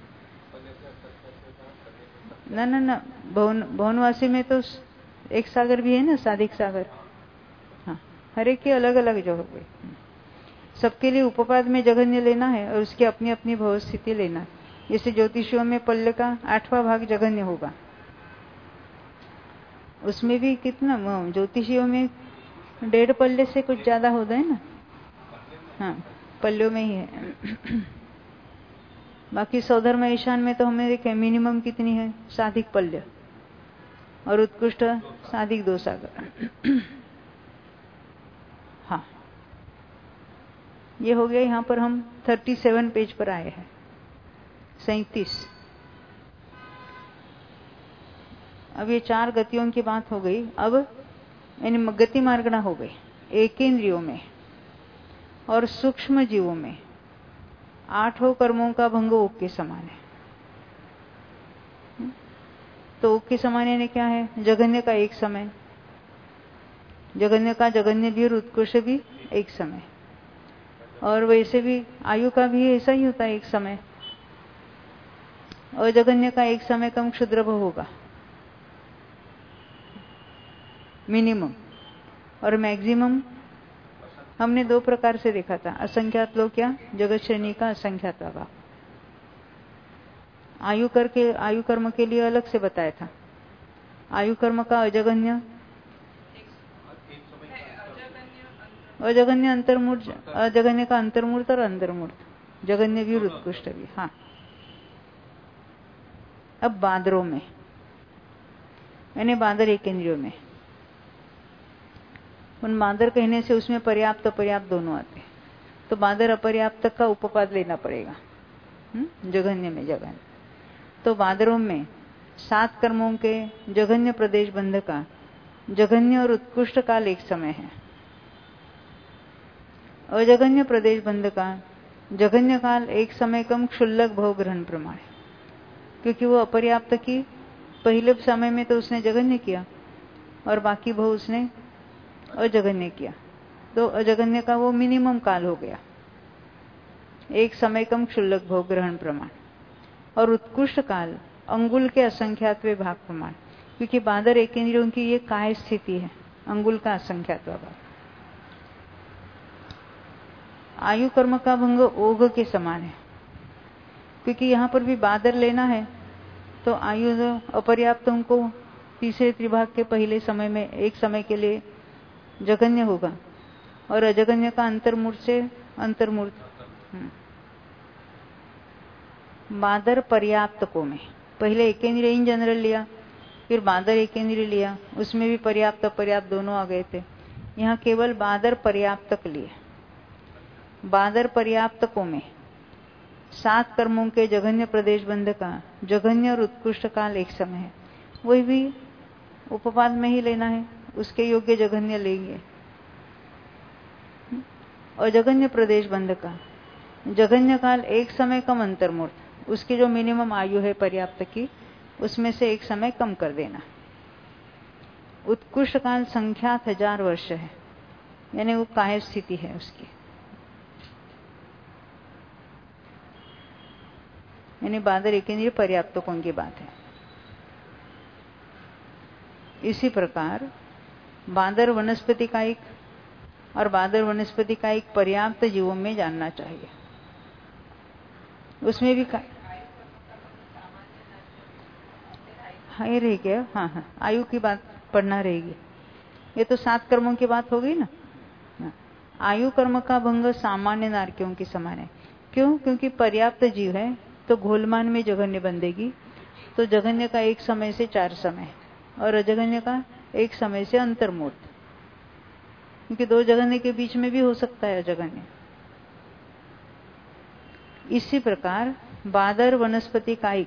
ना भवनवासी में तो एक सागर भी है ना, साधिक सागर। हाँ, हर एक के अलग अलग जो हो गए, सबके लिए उपपाद में जगन्य लेना है और उसकी अपनी अपनी भव स्थिति लेना है। जैसे ज्योतिषियों में पल्ले का 8वां भाग जगन्य होगा, उसमें भी कितना ज्योतिषियों में 1.5 पल्ले से कुछ ज्यादा होता है ना। हाँ, पल्लों में ही है। बाकी सौधर्म ईशान में तो हमें देखे मिनिमम कितनी है, साधिक पल्य, और उत्कृष्ट साधिक 2 सागर। हाँ, ये हो गया। यहाँ पर हम 37 पेज पर आए हैं, 37। अब ये 4 गतियों की बात हो गई। अब यानी गति मार्गना हो गई। एकेंद्रियों में और सूक्ष्म जीवों में 8 कर्मों का भंग ओक के समान है। तो ओक के समान यानी क्या है? जगन्य का एक समय, जगन्य का जगन्य भी और उत्कृष्ट भी एक समय, और वैसे भी आयु का भी ऐसा ही होता है, एक समय। और जगन्य का एक समय कम क्षुद्र भव होगा मिनिमम, और मैक्सिमम हमने 2 प्रकार से देखा था, असंख्यात लोक या जगत श्रेणी का असंख्यात भाव। आयु कर्म के लिए अलग से बताया था। आयु कर्म का अजगन्य, अजगन्य अंतर्मूर्त, अजगन्य का अंतर्मूर्त और अंतर्मूर्त, जगन्य भी और उत्कृष्ट भी। हाँ, अब बादरों में यानी बादर एकेंद्रियों में, उन बादर कहने से उसमें पर्याप्त अपर्याप्त दोनों आते हैं। तो बादर अपर्याप्त का उपपाद लेना पड़ेगा जगन्य में। जगन्य तो बादरों में 7 कर्मों के जगन्य प्रदेश बंध का जगन्य और उत्कृष्ट काल एक समय है। अजगन्य प्रदेश बंध का जगन्य काल एक समय कम क्षुल्लक भव ग्रहण प्रमाण है, क्योंकि वो अपर्याप्त की पहले समय में तो उसने जगन्य किया और बाकी भव उसने अजगन्य किया, तो अजगन्य का वो मिनिमम काल हो गया, एक समय कम क्षुल्लक भव ग्रहण प्रमाण। और उत्कृष्ट काल अंगुल के असंख्यात्व भाग प्रमाण, क्योंकि बादर एकेंद्रियों की ये काय स्थिति है, अंगुल का असंख्यात्व भाग। आयु कर्म का भंग ओघ के समान है, क्योंकि यहाँ पर भी बादर लेना है तो आयु अपर्याप्त उनको तीसरे त्रिभाग के पहले समय में एक समय के लिए जगन्य होगा, और अजगन्य का अंतर्मूर्त से अंतर्मूर्त। बादर पर्याप्त को में पहले एकेंद्रिय इन जनरल लिया, फिर बादर एकेंद्रिय लिया, उसमें भी पर्याप्त अपर्याप्त दोनों आ गए थे। यहाँ केवल बादर पर्याप्त लिए। बादर पर्याप्त को में 7 कर्मों के जगन्य प्रदेश बंध का जगन्य और उत्कृष्ट काल एक समय है, वही भी उपपाद में ही लेना है, उसके योग्य जगन्य लेंगे। और जगन्य प्रदेश बंध का जगन्य काल एक समय कम अंतर्मूर्त, उसकी जो मिनिमम आयु है पर्याप्त की, उसमें से एक समय कम कर देना। उत्कृष्ट काल संख्यात 1000 वर्ष है, यानी वो काय स्थिति है उसकी, यानी बादर एकेंद्रिय पर्याप्तकों की बात है। इसी प्रकार बादर वनस्पति का एक और बादर वनस्पति का एक पर्याप्त जीवों में जानना चाहिए। उसमें भी ये रह गया। हाँ, आयु की बात पढ़ना रहेगी। ये तो 7 कर्मों की बात हो गई ना। आयु कर्म का भंग सामान्य नारकियों के समान है। क्यों? क्योंकि पर्याप्त जीव है तो घोलमान में जघन्य बंधेगी, तो जघन्य का एक समय से 4 समय और अजघन्य का एक समय से अंतर्मूर्त, क्योंकि 2 जघन्य के बीच में भी हो सकता है अजघन्य। इसी प्रकार बादर वनस्पति कायिक,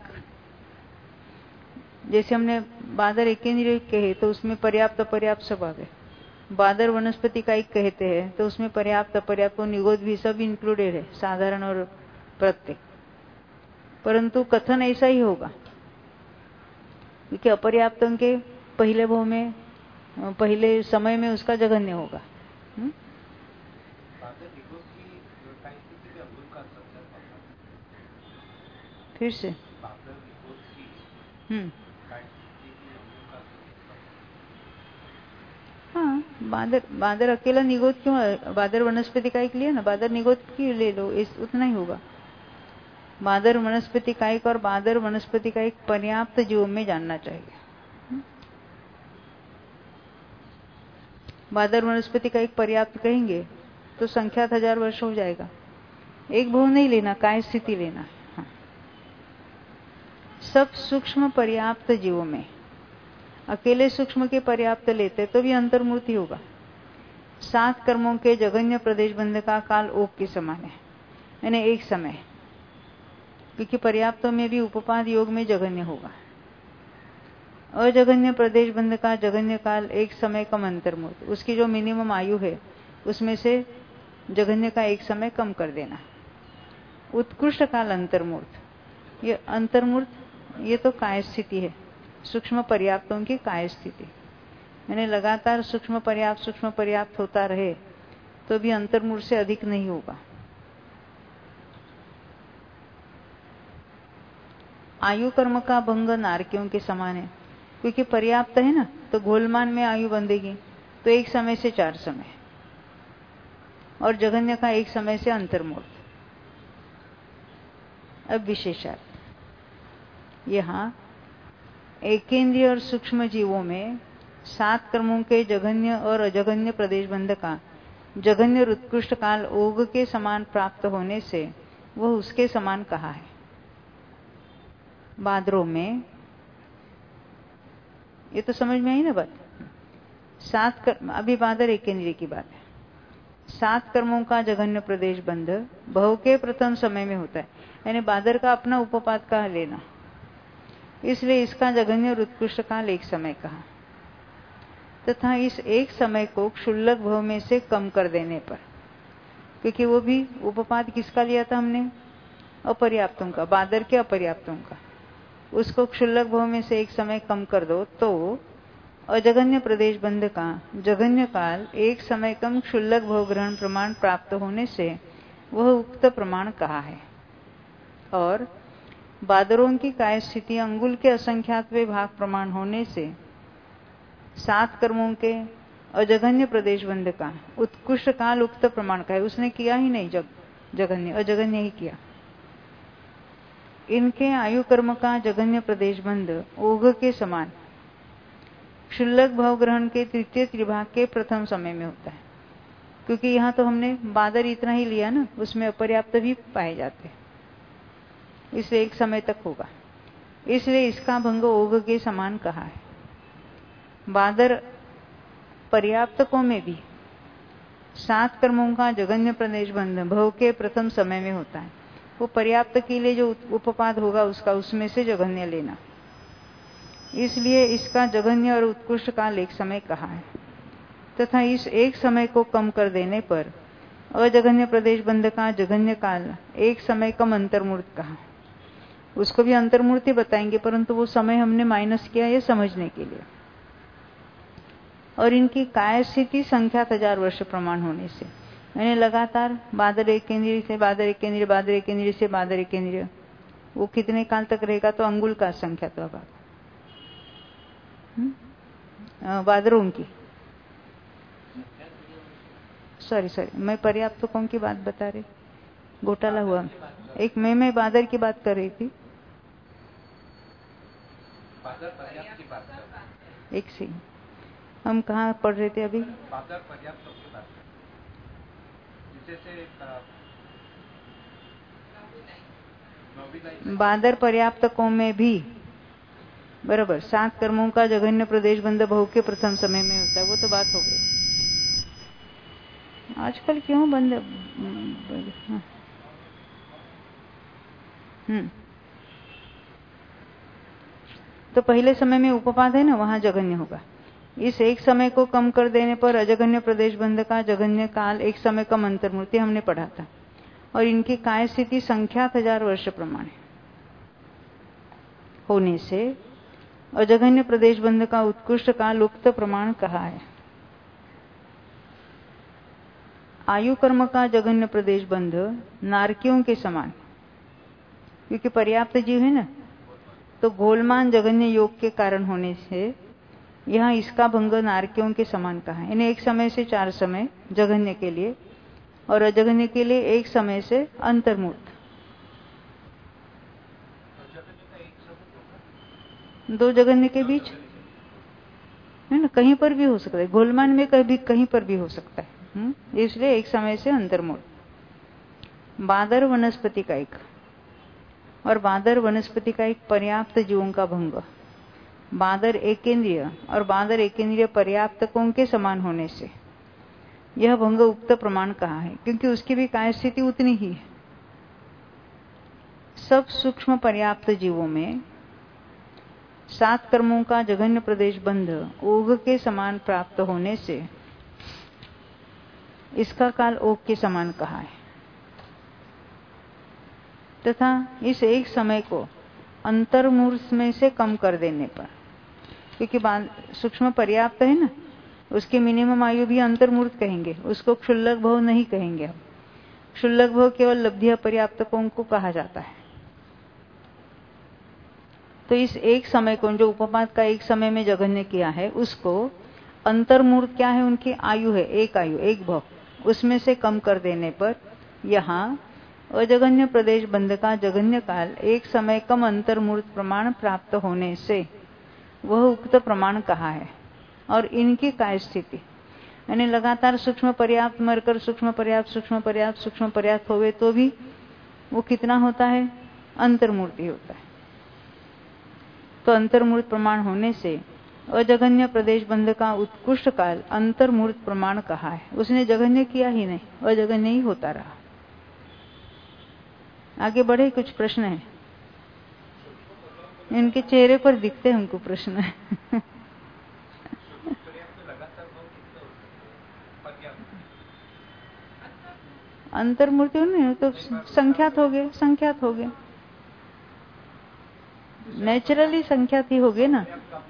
जैसे हमने बादर एकेंद्रिय कहे तो उसमें पर्याप्त अपर्याप्त स्वभाव है। बादर वनस्पति कायिक कहते हैं तो उसमें पर्याप्त अपर्याप्त और निगोद भी सब इंक्लूडेड है, साधारण और प्रत्येक। परंतु कथन ऐसा ही होगा क्योंकि अपर्याप्तों के पहले भाव में, पहले समय में उसका जघन्य होगा। फिर से हाँ, बादर अकेला निगोद क्यों? बादर वनस्पति कायिक लिया ना, बादर निगोद क्यों ले लो, उतना ही होगा। बादर वनस्पति कायिक और बादर वनस्पति कायिक पर्याप्त जीवों में जानना चाहिए। बादर वनस्पति कायिक पर्याप्त कहेंगे तो संख्यात 1000 वर्ष हो जाएगा। एक भाव नहीं लेना, काय स्थिति लेना। हाँ। सब सूक्ष्म पर्याप्त जीवों में, अकेले सूक्ष्म के पर्याप्त लेते तो भी अंतर्मूर्ति होगा। 7 कर्मों के जघन्य प्रदेश बंध का काल ओक के समान है, यानी एक समय, क्योंकि पर्याप्तों में भी उपपाद योग में जघन्य होगा। अजघन्य प्रदेश बंध का जघन्य काल एक समय कम अंतर्मूर्त, उसकी जो मिनिमम आयु है उसमें से जघन्य का एक समय कम कर देना। उत्कृष्ट काल अंतर्मूर्त, ये अंतर्मूर्त ये तो काय स्थिति है, सूक्ष्म पर्याप्तों की काय स्थिति, यानी लगातार सूक्ष्म पर्याप्त होता रहे तो भी अंतर्मूर्त से अधिक नहीं होगा। आयु कर्म का भंग नारकियों के समान है, क्योंकि पर्याप्त है ना, तो घोलमान में आयु बंधेगी तो एक समय से 4 समय और जघन्य का एक समय से अंतर्मूर्त। अब विशेषार्थ, यहां एकेंद्रीय और सूक्ष्म जीवों में 7 कर्मों के जघन्य और अजघन्य प्रदेश बंध का जघन्य उत्कृष्ट काल ओग के समान प्राप्त होने से वह उसके समान कहा है। बादरों में ये तो समझ में आई ना बात। 7 कर्म, अभी बादर एकेंद्रीय की बात है। 7 कर्मों का जघन्य प्रदेश बंध भव के प्रथम समय में होता है, यानी बादर का अपना उपपाद का लेना, इसलिए इसका जघन्य और उत्कृष्ट काल एक समय कहा। तथा इस एक समय को क्षुल्लक भव में से कम कर देने पर, क्योंकि वो भी उपपाद किसका लिया था हमने? अपर्याप्तों का, बादर के अपर्याप्तों का, उसको क्षुल्लक भव में से एक समय कम कर दो तो अजघन्य प्रदेश बंध का जघन्य काल एक समय कम क्षुल्लक भव ग्रहण प्रमाण प्राप्त होने से वह उक्त प्रमाण कहा है। और बादरों की काय स्थिति अंगुल के असंख्यातवे भाग प्रमाण होने से 7 कर्मों के अजघन्य प्रदेश बंध का उत्कृष्ट काल उक्त प्रमाण का है। उसने किया ही नहीं जघन्य, अजघन्य ही किया। इनके आयु कर्म का जघन्य प्रदेश बंध ओघ के समान क्षुल्लक भाव ग्रहण के तृतीय त्रिभाग के प्रथम समय में होता है, क्योंकि यहां तो हमने बादर इतना ही लिया ना, उसमें अपर्याप्त भी पाए जाते हैं, इसलिए एक समय तक होगा, इसलिए इसका भंग ओघ के समान कहा है। बादर पर्याप्तकों में भी 7 कर्मों का जघन्य प्रदेश बंध भव के प्रथम समय में होता है। वो पर्याप्त के लिए जो उपपाद होगा उसका, उसमें से जघन्य लेना, इसलिए इसका जघन्य और उत्कृष्ट काल एक समय कहा है। तथा इस एक समय को कम कर देने पर अजघन्य प्रदेश बंध का जघन्य काल एक समय कम अंतर्मूर्त कहा। उसको भी अंतर्मूर्ति बताएंगे, परंतु वो समय हमने माइनस किया ये समझने के लिए। और इनकी काय स्थिति संख्यात 1000 वर्ष प्रमाण होने से, यानी लगातार बादर एक केंद्रीय से बादर एक केंद्रीय, बादर एक केंद्रीय से बादर एक केंद्रीय, वो कितने काल तक रहेगा? तो अंगुल का संख्यात भाग बादरों की सॉरी मैं पर्याप्त कौन की बात बता रही, घोटाला हुआ। एक मैं बादर की बात कर रही थी। बादर पर्याप्त की बात कर, एक से हम कहाँ पढ़ रहे थे अभी? बादर पर्याप्त की बात कर, जैसे बादर पर्याप्तकों में भी बराबर 7 कर्मों का जघन्य प्रदेश बंध बहु के प्रथम समय में होता है, वो तो बात हो गई। आजकल क्यों बंद? तो पहले समय में उपपाद है ना, वहां जघन्य होगा। इस एक समय को कम कर देने पर अजघन्य प्रदेश बंध का जघन्य काल एक समय कम अंतर्मूर्ति हमने पढ़ा था, और इनकी काय स्थिति संख्यात 1000 वर्ष प्रमाण होने से अजघन्य प्रदेश बंध का उत्कृष्ट काल उक्त प्रमाण कहा है। आयु कर्म का जघन्य प्रदेश बंध नारकियों के समान, क्योंकि पर्याप्त जीव है ना, तो गोलमान जघन्य योग के कारण होने से यहाँ इसका भंग नारकियों के समान कहा है। इन्हें एक समय से 4 समय जघन्य के लिए और अजघन्य के लिए एक समय से अंतर्मूर्त। 2 जघन्य के बीच है ना, कहीं पर भी हो सकता है, गोलमान में कहीं पर भी हो सकता है, इसलिए एक समय से अंतर्मूर्त। बादर वनस्पति का एक और बादर वनस्पति का एक पर्याप्त जीवों का भंग बादर एकेंद्रिय और बादर एकेंद्रिय पर्याप्तकों के समान होने से यह भंग उक्त प्रमाण कहा है, क्योंकि उसकी भी काय स्थिति उतनी ही है। सब सूक्ष्म पर्याप्त जीवों में 7 कर्मों का जघन्य प्रदेश बंध ओघ के समान प्राप्त होने से इसका काल ओघ के समान कहा है, तथा इस एक समय को अंतर्मूर्त में से कम कर देने पर, क्योंकि सूक्ष्म पर्याप्त है ना, उसकी मिनिमम आयु भी अंतर्मूर्त कहेंगे, उसको क्षुल्लक भव नहीं कहेंगे। अब क्षुल्लक भव केवल लब्धि पर्याप्तकों को कहा जाता है। तो इस एक समय को जो उपपाद का एक समय में जघन्य किया है, उसको अंतर्मूर्त क्या है, उनकी आयु है, एक भव, उसमें से कम कर देने पर यहाँ अजघन्य प्रदेश बंध का जघन्य काल एक समय कम अंतर्मूर्त प्रमाण प्राप्त होने से वह उक्त प्रमाण कहा है। और इनकी काय स्थिति यानी लगातार सूक्ष्म पर्याप्त मरकर सूक्ष्म पर्याप्त होवे तो भी वो कितना होता है, अंतर्मूर्ति होता है। तो अंतर्मूर्त प्रमाण होने से अजघन्य प्रदेश बंध का उत्कृष्ट काल अंतर्मूर्त प्रमाण कहा है। उसने जघन्य किया ही नहीं, अजघन्य ही होता रहा। आगे बढ़े, कुछ प्रश्न है? इनके चेहरे पर दिखते हमको प्रश्न है। अंतर्मूर्ति नहीं तो संख्यात हो गए नेचुरली संख्यात ही हो गए ना।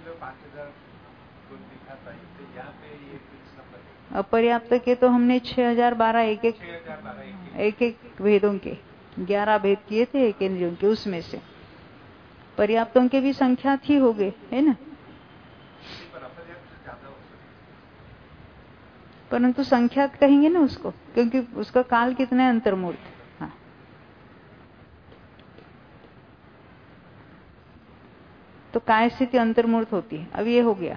अपर्याप्त के तो हमने 6012 एक भेदों के 11 भेद किए थे एक इंद्रियों के, उसमें से पर्याप्तों के भी संख्यात ही हो गए, है ना। परंतु संख्यात कहेंगे ना उसको, क्योंकि उसका काल कितना है, अंतर्मूर्त। हाँ, तो काय स्थिति अंतर्मूर्त होती है। अब ये हो गया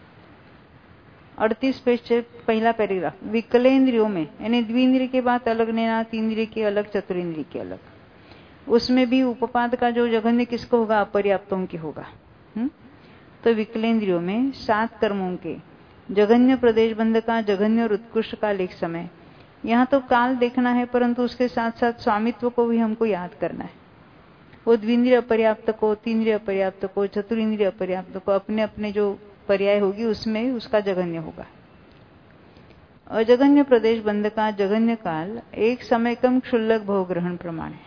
38 पेज से पहला पैराग्राफ। विकलेंद्रियों में यानी द्विंद्रिय के बाद अलग लेना, तीन्द्रिय के अलग, चतुरिंद्रिय के अलग, उसमें भी उपपाद का जो जघन्य किसको होगा, अपर्याप्तों की होगा। तो विकलेंद्रियों में 7 कर्मों के जघन्य प्रदेश बंध का जघन्य और उत्कृष्ट काल एक समय। यहाँ तो काल देखना है, परंतु उसके साथ साथ स्वामित्व को भी हमको याद करना है। वो द्विंद्रिय अपर्याप्त को, तीन्द्रिय अपर्याप्त को, चतुरिंद्रिय अपर्याप्त को अपने अपने जो पर्याय होगी उसमें उसका जघन्य होगा। अजघन्य प्रदेश बंध का जघन्य काल एक समय कम क्षुल्लक भोग ग्रहण प्रमाण है,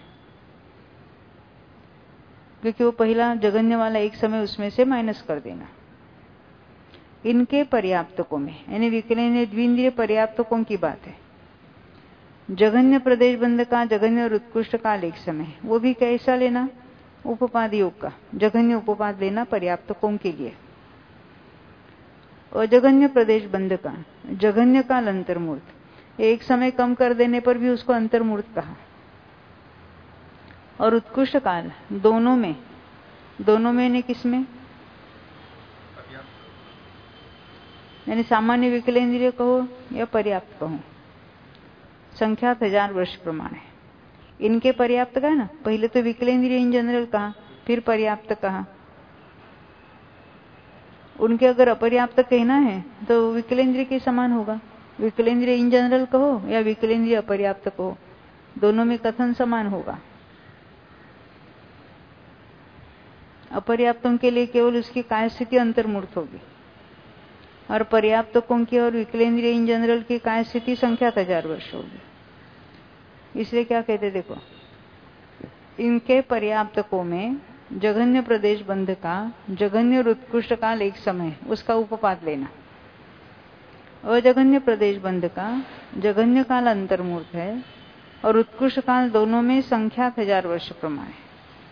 क्योंकि वो पहला जघन्य वाला एक समय उसमें से माइनस कर देना। इनके पर्याप्तकों में यानी विकलेंद्रिय द्विंद्रिय पर्याप्तकों की बात है। जघन्य प्रदेश बंध का जघन्य और उत्कृष्ट काल एक समय, वो भी कैसा लेना, उपपाद योग का जघन्य उपपाद लेना पर्याप्तकों के लिए। अजघन्य प्रदेश बंध का जघन्य काल अंतर्मूर्त एक समय कम कर देने पर भी उसको अंतर्मूर्त कहा। और उत्कृष्ट काल दोनों में ने किसमें, यानी सामान्य विकलेंद्रिय कहो या पर्याप्त कहो, संख्यात 1000 वर्ष प्रमाण है। इनके पर्याप्त कहा ना, पहले तो विकलेंद्रिय इन जनरल कहा, फिर पर्याप्त कहा। उनके अगर अपर्याप्त कहना है तो विकलेंद्रिय के समान होगा। विकलेंद्रिय इन जनरल कहो या विकलेंद्रिय अपर्याप्त कहो, दोनों में कथन समान होगा। अपर्याप्तों के लिए केवल उसकी काय स्थिति अंतर्मूर्त होगी, और पर्याप्तकों की और विकलेंद्रिय इन जनरल की काय स्थिति संख्यात 1000 वर्ष होगी। इसलिए क्या कहते, देखो, इनके पर्याप्तकों में जघन्य प्रदेश बंध का जघन्य और उत्कृष्ट काल एक समय, उसका उपपाद लेना। अजघन्य प्रदेश बंध का जघन्य काल अंतर्मूर्त है और उत्कृष्ट काल दोनों में संख्यात 1000 वर्ष प्रमाण है,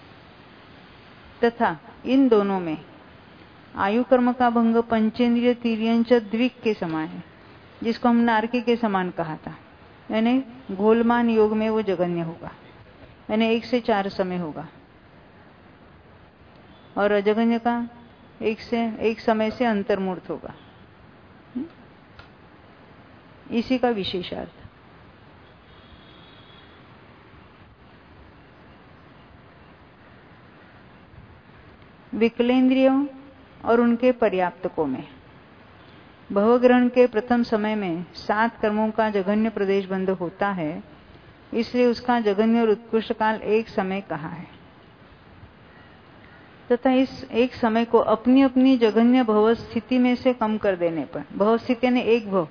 तथा इन दोनों में आयु कर्म का भंग पंचेंद्रिय तिर्यंच द्विक के समान है, जिसको हमने नारकी के समान कहा था। यानी घोलमान योग में वो जघन्य होगा, यानी 1 से 4 समय होगा, और अजघन्य का एक समय से अंतर्मूर्त होगा। इसी का विशेषार्थ। विकलेंद्रियों और उनके पर्याप्तकों में भवग्रहण के प्रथम समय में 7 कर्मों का जघन्य प्रदेश बंध होता है, इसलिए उसका जघन्य और उत्कृष्ट काल एक समय कहा है, तथा इस एक समय को अपनी अपनी जघन्य भव स्थिति में से कम कर देने पर, भव स्थिति ने एक भव,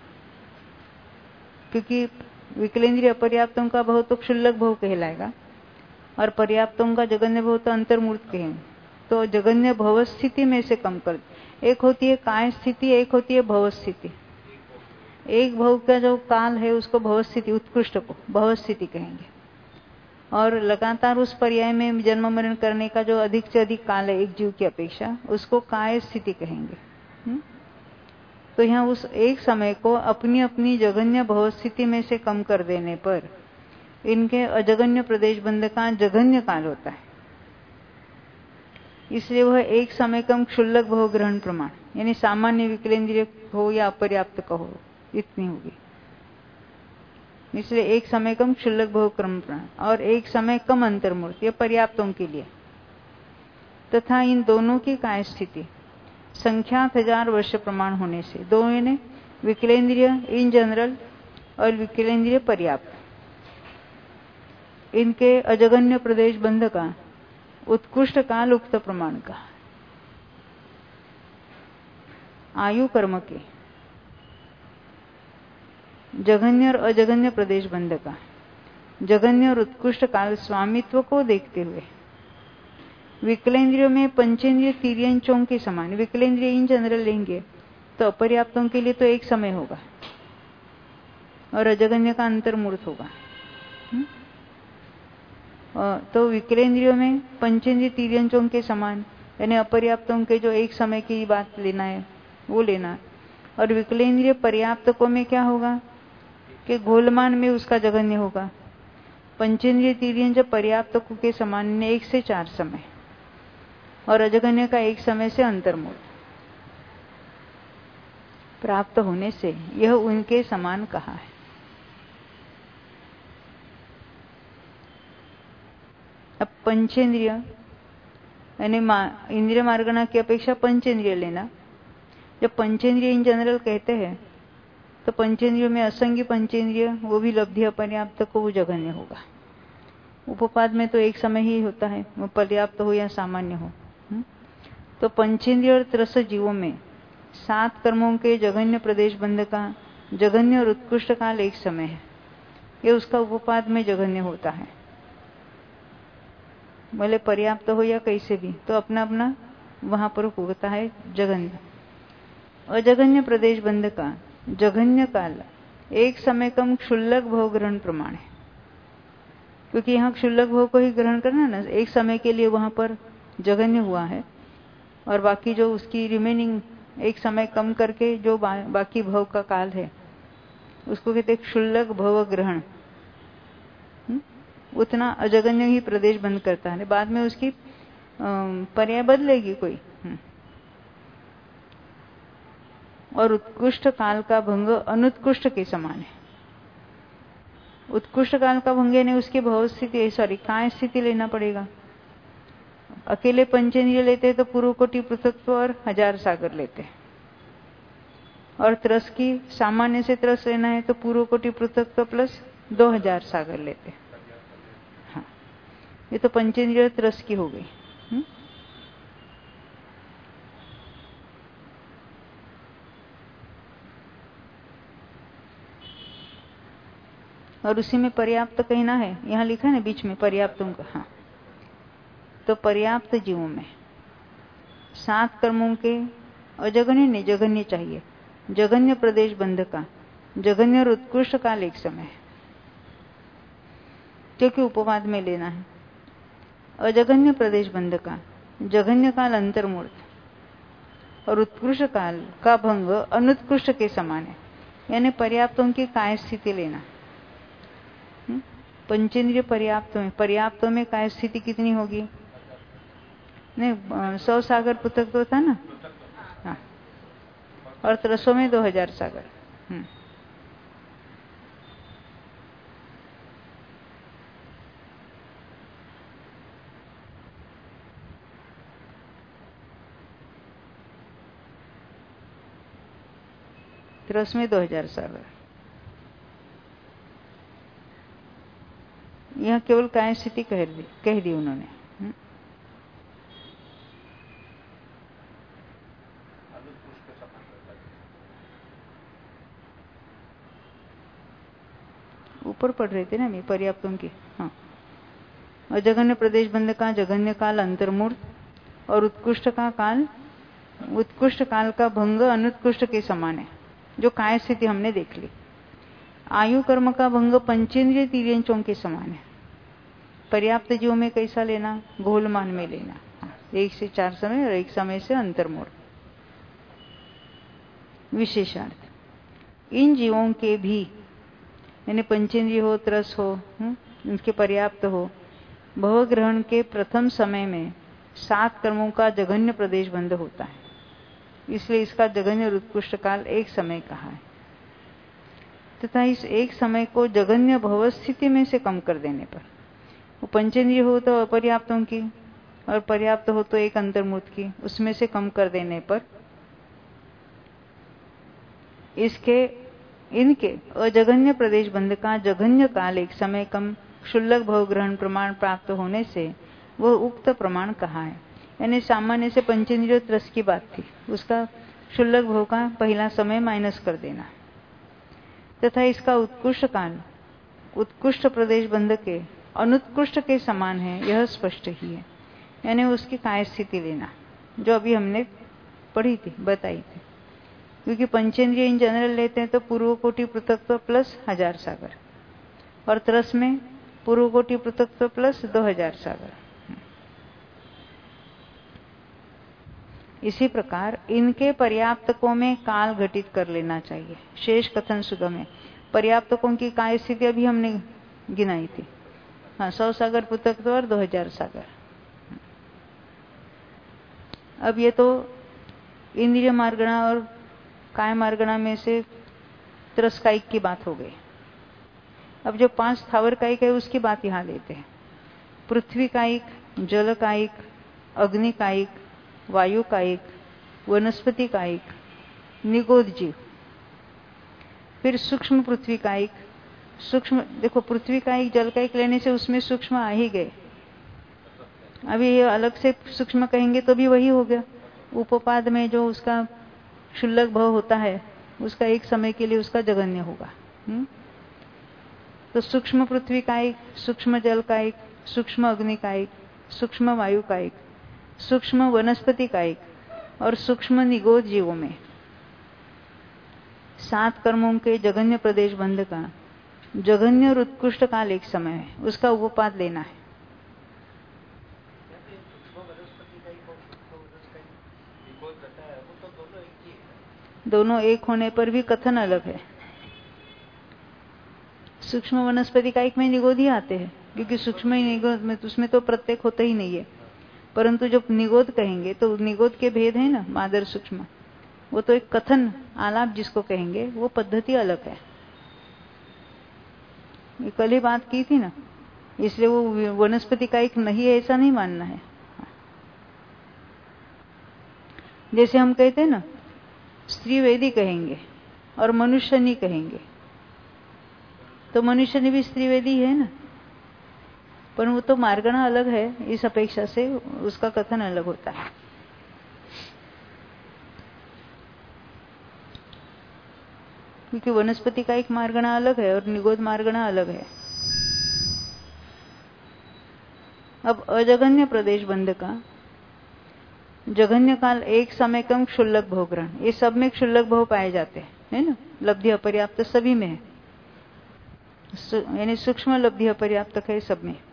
क्योंकि विकलेंद्रिय अपर्याप्तों का भव तो क्षुल्लक भव कहलाएगा और पर्याप्तों का जघन्य भव तो अंतर्मूर्त कहेंगे, तो जघन्य भव स्थिति में से कम कर, एक होती है काय स्थिति, एक होती है भव स्थिति। एक भव का जो काल है उसको भव स्थिति, उत्कृष्ट को भव स्थिति कहेंगे, और लगातार उस पर्याय में जन्म मरण करने का जो अधिक से अधिक काल है एक जीव की अपेक्षा, उसको काय स्थिति कहेंगे। तो यहाँ उस एक समय को अपनी अपनी जघन्य भव स्थिति में से कम कर देने पर इनके अजघन्य प्रदेश बंध का जघन्य काल होता है, इसलिए वह एक समय कम क्षुल्लक भव ग्रहण प्रमाण, यानी सामान्य विकलेंद्रिय हो या अपर्याप्त कहो, इतनी होगी। इसलिए एक समय कम क्षुल्लक भव क्रम प्रमाण और एक समय कम अंतर्मूर्त, ये पर्याप्तों के लिए। तथा इन दोनों की काय स्थिति संख्यात 1000 वर्ष प्रमाण होने से, दोनों ने विकलेंद्रिय इन जनरल और विकलेंद्रिय पर्याप्त, इनके अजघन्य प्रदेश बंध का उत्कृष्ट काल उक्त प्रमाण का। आयु कर्म के जघन्य और अजघन्य प्रदेश बंध का जघन्य और उत्कृष्ट काल स्वामित्व को देखते हुए विकलेंद्रियों में पंचेंद्रिय तिर्यंचों के समान, विकलेंद्रिय इन जनरल लेंगे तो अपर्याप्तों के लिए तो एक समय होगा और अजघन्य का अंतर्मूर्त होगा। तो विकलेंद्रियों में पंचेंद्रिय तिर्यंचों के समान, यानी अपर्याप्तों के जो एक समय की बात लेना है वो लेना, और विकलेंद्रिय पर्याप्तकों में क्या होगा कि घोलमान में उसका जघन्य होगा। पंचेंद्रिय तिर्यंच पर्याप्तकों के समान 1 से 4 समय, और अजघन्य का एक समय से अंतर्मूर्त प्राप्त होने से यह उनके समान कहा है। अब पंचेंद्रिय यानी इंद्रिय मार्गणा की अपेक्षा पंचेंद्रिय लेना। जब पंचेंद्रिय इन जनरल कहते हैं तो पंचेंद्रियों में असंगी पंचेंद्रिय, वो भी लब्धि अपर्याप्त को वो जघन्य होगा। उपपाद में तो एक समय ही होता है, वो पर्याप्त हो या सामान्य हो। तो पंचेंद्रिय और त्रस जीवों में 7 कर्मों के जघन्य प्रदेश बंध का जघन्य और उत्कृष्ट काल एक समय है, ये उसका उपपाद में जघन्य होता है, भले पर्याप्त हो या कैसे भी, तो अपना अपना वहां पर होता है जघन्य। अजघन्य प्रदेश बंध का जघन्य काल एक समय कम क्षुल्लक भव ग्रहण प्रमाण है, क्योंकि यहाँ क्षुल्लक भव को ही ग्रहण करना ना, एक समय के लिए वहां पर जघन्य हुआ है, और बाकी जो उसकी रिमेनिंग एक समय कम करके जो बाकी भव का काल है उसको कहते क्षुल्लक भव ग्रहण। उतना अजगन्य ही प्रदेश बंद करता है, बाद में उसकी पर्याय बदलेगी कोई। और उत्कृष्ट काल का भंग अनुत्कृष्ट के समान है। उत्कृष्ट काल का भंग यानी उसकी भव स्थिति, सॉरी काय स्थिति लेना पड़ेगा। अकेले पंचेंद्रिय लेते हैं तो पूर्व कोटि पृथक्त्व और 1000 सागर लेते हैं, और त्रस की सामान्य से त्रस लेना है तो पूर्व कोटि पृथक्त्व प्लस 2000 सागर लेते हैं। हाँ, ये तो पंचेंद्रिय त्रस की हो गई। और उसी में पर्याप्त कहना है, यहाँ लिखा है ना बीच में पर्याप्तों का। हाँ, तो पर्याप्त जीवों में 7 कर्मों के अजगन्य नहीं जघन्य चाहिए। जघन्य प्रदेश बंध का जघन्य और उत्कृष्ट काल एक समय है, क्योंकि उपवाद में लेना है। अजघन्य प्रदेश बंध का जघन्य काल अंतर्मूर्त और उत्कृष्ट काल का भंग अनुत्कृष्ट के समान है, यानी पर्याप्तों की काय स्थिति लेना। पंचेंद्रिय पर्याप्तों में काय स्थिति कितनी होगी? नहीं, 100 सागर पृथक्त्व था ना। हाँ, और त्रसों में 2000 सागर। त्रस में 2000 सागर। यह केवल काय स्थिति कह दी उन्होंने। ऊपर पढ़ रहे थे ना मैं पर्याप्तों की। हाँ, अजघन्य प्रदेश बंध का जघन्य काल अंतर्मूर्त और उत्कृष्ट काल का भंग अनुत्कृष्ट के समान है, जो काय स्थिति हमने देख ली। आयु कर्म का भंग पंचेंद्रिय तिर्यंचों के समान है। पर्याप्त जीवों में कैसा लेना? घोलमान में लेना। 1 से 4 समय और 1 समय से अंतर्मूर्त। विशेषार्थ, इन जीवों के भी यानी पंचेंद्रिय हो, त्रस हो, उनके पर्याप्त हो, भव ग्रहण के प्रथम समय में 7 कर्मों का जघन्य प्रदेश बंध होता है, इसलिए इसका जघन्य और उत्कृष्ट काल एक समय कहा है। तथा इस एक समय को जघन्य भव स्थिति में से कम कर देने पर, वो पंचेंद्रिय हो तो अपर्याप्तों की और पर्याप्त हो तो एक अंतर्मूर्त की, उसमें से कम कर देने पर इनके अजघन्य प्रदेश बंध का जघन्य काल एक समय कम क्षुल्लक भव ग्रहण प्रमाण प्राप्त होने से वह उक्त प्रमाण कहा है। यानी सामान्य से पंचेंद्रिय त्रस की बात थी, उसका क्षुल्लक भव का पहला समय माइनस कर देना। तथा इसका उत्कृष्ट काल उत्कृष्ट प्रदेश बंध के अनुत्कृष्ट के समान है, यह स्पष्ट ही है। यानी उसकी काय स्थिति लेना, जो अभी हमने पढ़ी थी, बताई थी। क्योंकि पंचेंद्रिय इन जनरल लेते हैं तो पूर्व कोटि पृथक्त्व प्लस 1000 सागर, और त्रस में पूर्व कोटि पृथक्त्व प्लस 2000 सागर। इसी प्रकार इनके पर्याप्तकों में काल घटित कर लेना चाहिए। शेष कथन सुगम है। पर्याप्तकों की काय स्थिति अभी हमने गिनाई थी। हाँ, 100 सागर पृथक्त्व और 2000 सागर। अब ये तो इंद्रिय मार्गणा और काय मार्गणा में से त्रस कायिक की बात हो गई। अब जो 5 स्थावर कायिक है उसकी बात यहाँ लेते हैं। पृथ्वी कायिक, जल कायिक, अग्नि कायिक, वायु कायिक, वनस्पति कायिक, निगोद जीव। फिर सूक्ष्म पृथ्वी कायिक। सूक्ष्म देखो, पृथ्वी कायिक जल कायिक लेने से उसमें सूक्ष्म आ ही गए। अभी ये अलग से सूक्ष्म कहेंगे तो भी वही हो गया। उपपाद में जो उसका क्षुल्लक भव होता है, उसका एक समय के लिए उसका जघन्य होगा। तो सूक्ष्म पृथ्वी कायिक, सूक्ष्म जल कायिक, सूक्ष्म अग्नि कायिक, सूक्ष्म वायु कायिक, सूक्ष्म वनस्पति कायिक और सूक्ष्म निगोद जीवों में 7 कर्मों के जघन्य प्रदेश बंध का जघन्य और उत्कृष्ट काल एक समय है, उसका उपपाद लेना है। दोनों एक होने पर भी कथन अलग है। सूक्ष्म वनस्पति कायिक में निगोद ही आते हैं, क्योंकि सूक्ष्म निगोद में उसमें तो प्रत्येक होता ही नहीं है। परंतु जब निगोद कहेंगे तो निगोद के भेद है ना, मादर सूक्ष्म, वो तो एक कथन आलाप जिसको कहेंगे, वो पद्धति अलग है। कल ही बात की थी ना, इसलिए वो वनस्पति कायिक नहीं है ऐसा नहीं मानना है। जैसे हम कहते हैं ना, स्त्री वेदी कहेंगे और मनुष्य नहीं कहेंगे, तो मनुष्य ने भी स्त्री वेदी है ना, पर वो तो मार्गणा अलग है, इस अपेक्षा से उसका कथन अलग होता है। क्योंकि वनस्पति का एक मार्गणा अलग है और निगोद मार्गणा अलग है। अब अजगन्य प्रदेश बंध का जघन्य काल एक समय कम क्षुल्लक भोग ग्रहण, ये सब में क्षुल्लक भोग पाए जाते हैं, है ना। लब्धि अपर्याप्त सभी में है, यानी सूक्ष्म लब्धि अपर्याप्त है सब में।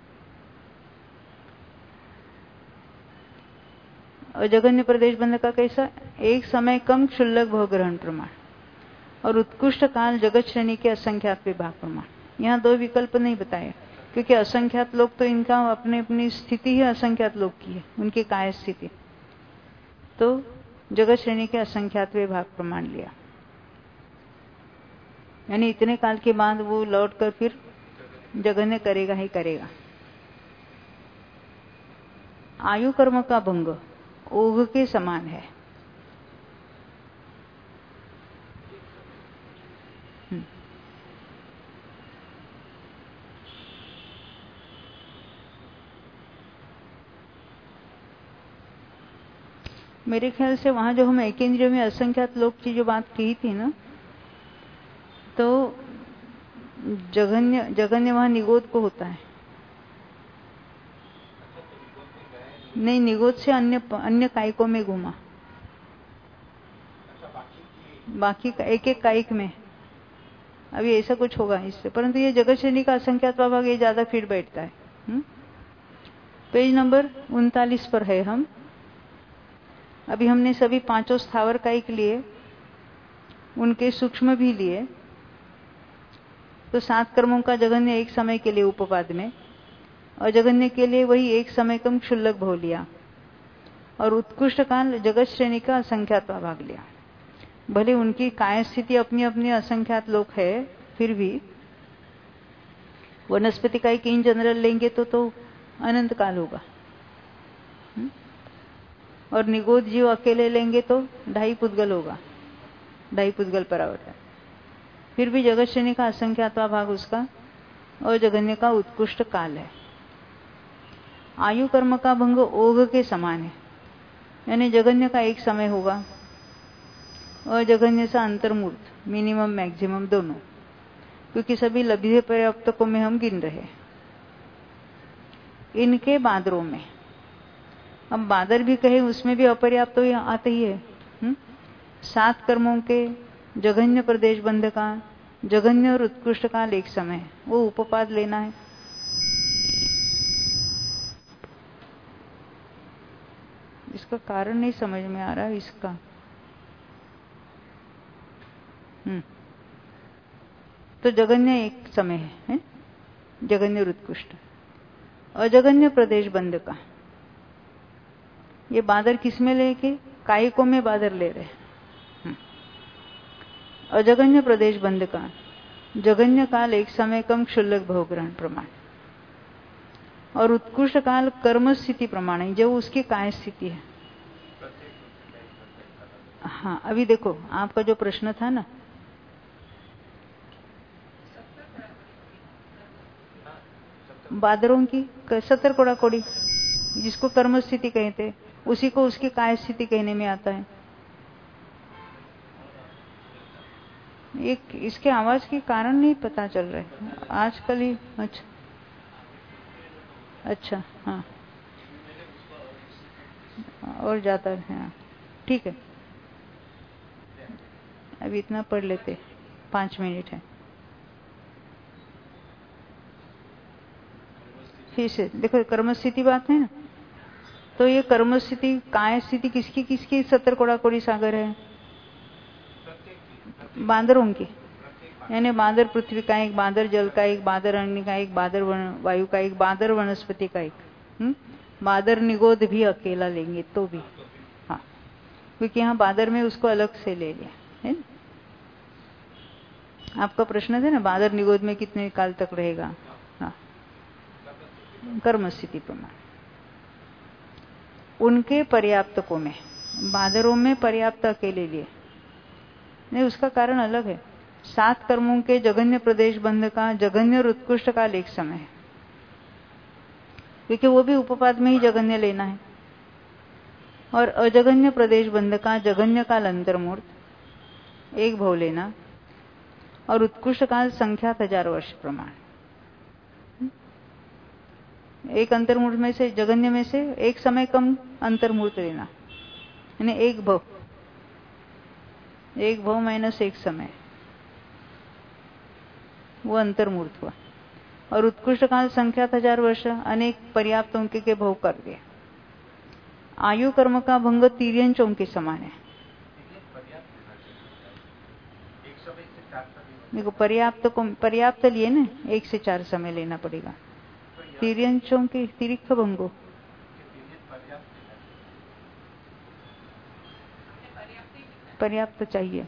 अजगन्य प्रदेश बंध का कैसा, एक समय कम क्षुल्लक भोग ग्रहण प्रमाण और उत्कृष्ट काल जगत श्रेणी के असंख्यात विभाग प्रमाण। यहाँ दो विकल्प नहीं बताए, क्योंकि असंख्यात लोग तो इनका अपने अपनी स्थिति ही असंख्यात लोग की है, उनकी काय स्थिति, तो जगत श्रेणी के असंख्यात विभाग प्रमाण लिया। यानी इतने काल के बाद वो लौटकर फिर जगन्य करेगा ही करेगा। आयु कर्म का भंग ओघ के समान है। मेरे ख्याल से वहां जो हम एक इंद्रिय में असंख्यात लोक की जो बात की थी ना, तो जघन्य वहां निगोद को होता है। नहीं, निगोद से अन्य कायिकों में घूमा, बाकी एक एक कायिक में अभी ऐसा कुछ होगा इससे, परंतु ये जगत श्रेणी का असंख्यात भाग ये ज्यादा फिट बैठता है। पेज नंबर 39 पर है हम। अभी हमने सभी पांचों स्थावर कायिक लिए, उनके सूक्ष्म भी लिए, तो 7 कर्मों का जघन्य एक समय के लिए उपपाद में, और जघन्य के लिए वही एक समय कम क्षुल्लक भोग लिया, और उत्कृष्ट काल जगत श्रेणी का असंख्यात भाग लिया। भले उनकी काय स्थिति अपनी अपनी असंख्यात लोक है, फिर भी वनस्पति कायिक इन जनरल लेंगे तो अनंत काल होगा, और निगोद जीव अकेले लेंगे तो 2.5 पुद्गल होगा, 2.5 पुद्गल परावर्तन। फिर भी जगत श्रेणी का असंख्यातवा भाग उसका और जघन्य का उत्कृष्ट काल है। आयु कर्म का भंग ओघ के समान है, यानी जघन्य का एक समय होगा और जघन्य से अंतर्मूर्त मिनिमम मैक्सिमम दोनों, क्योंकि सभी लब्धि पर्याप्तकों में हम गिन रहे। इनके बादरों में, अब बादर भी कहे उसमें भी अपर्याप्त तो आते ही है। 7 कर्मों के जघन्य प्रदेश बंध का जघन्य और उत्कृष्ट काल एक समय, वो उपपाद लेना है। इसका कारण नहीं समझ में आ रहा है इसका। तो जघन्य एक समय है, जघन्य और उत्कृष्ट। अजघन्य प्रदेश बंध का ये बादर किसमें लेके, कायिकों में बादर ले रहे। अजघन्य प्रदेश बंध का जघन्य काल एक समय कम क्षुल्लक भोग ग्रहण प्रमाण, और उत्कृष्ट काल कर्म स्थिति प्रमाण है, जो उसकी काय स्थिति है। हाँ, अभी देखो आपका जो प्रश्न था ना, बादरों की 70 कोड़ा कोड़ी, जिसको कर्म स्थिति कहते, उसी को उसकी काय स्थिति कहने में आता है। एक इसके आवाज के कारण नहीं पता चल रहा है आजकल ही। अच्छा हाँ, और जाता है। हाँ ठीक है, अभी इतना पढ़ लेते, 5 मिनट है। फिर से देखो, कर्म स्थिति बात है ना, तो ये कर्म स्थिति काय स्थिति किसकी किसकी 70 कोड़ा कोड़ी सागर है, बांदरों की। यानी बादर पृथ्वी का एक, बादर जल का एक, बादर अग्नि का एक, बादर वायु का एक, बादर वनस्पति का एक। बादर निगोद भी अकेला लेंगे तो भी, हाँ, क्योंकि यहाँ बादर में उसको अलग से ले लिया है। आपका प्रश्न था ना, बादर निगोद में कितने काल तक रहेगा? हाँ, कर्म स्थिति प्रमाण। उनके पर्याप्तकों में, बादरों में पर्याप्त अकेले लिए नहीं, उसका कारण अलग है। 7 कर्मों के जघन्य प्रदेश बंध का जघन्य और उत्कृष्ट काल एक समय है, क्योंकि वो भी उपपाद में ही जघन्य लेना है। और अजघन्य प्रदेश बंध का जघन्य काल अंतर्मूर्त एक भव लेना, और उत्कृष्ट काल संख्यात 1000 वर्ष प्रमाण। एक अंतर्मूर्त में से, जघन्य में से एक समय कम अंतर्मूर्त लेना, यानी एक भव माइनस एक समय, वो अंतर्मूर्त हुआ। और उत्कृष्ट काल संख्यात 1000 वर्ष, अनेक पर्याप्त अंक के भव कर दिए। आयु कर्म का भंग तिर्यंचों के समान है। देखो पर्याप्त लिए ना, 1 से 4 समय लेना पड़ेगा। तिर्यंचों के तिरिक्त भंगो, पर्याप्त चाहिए,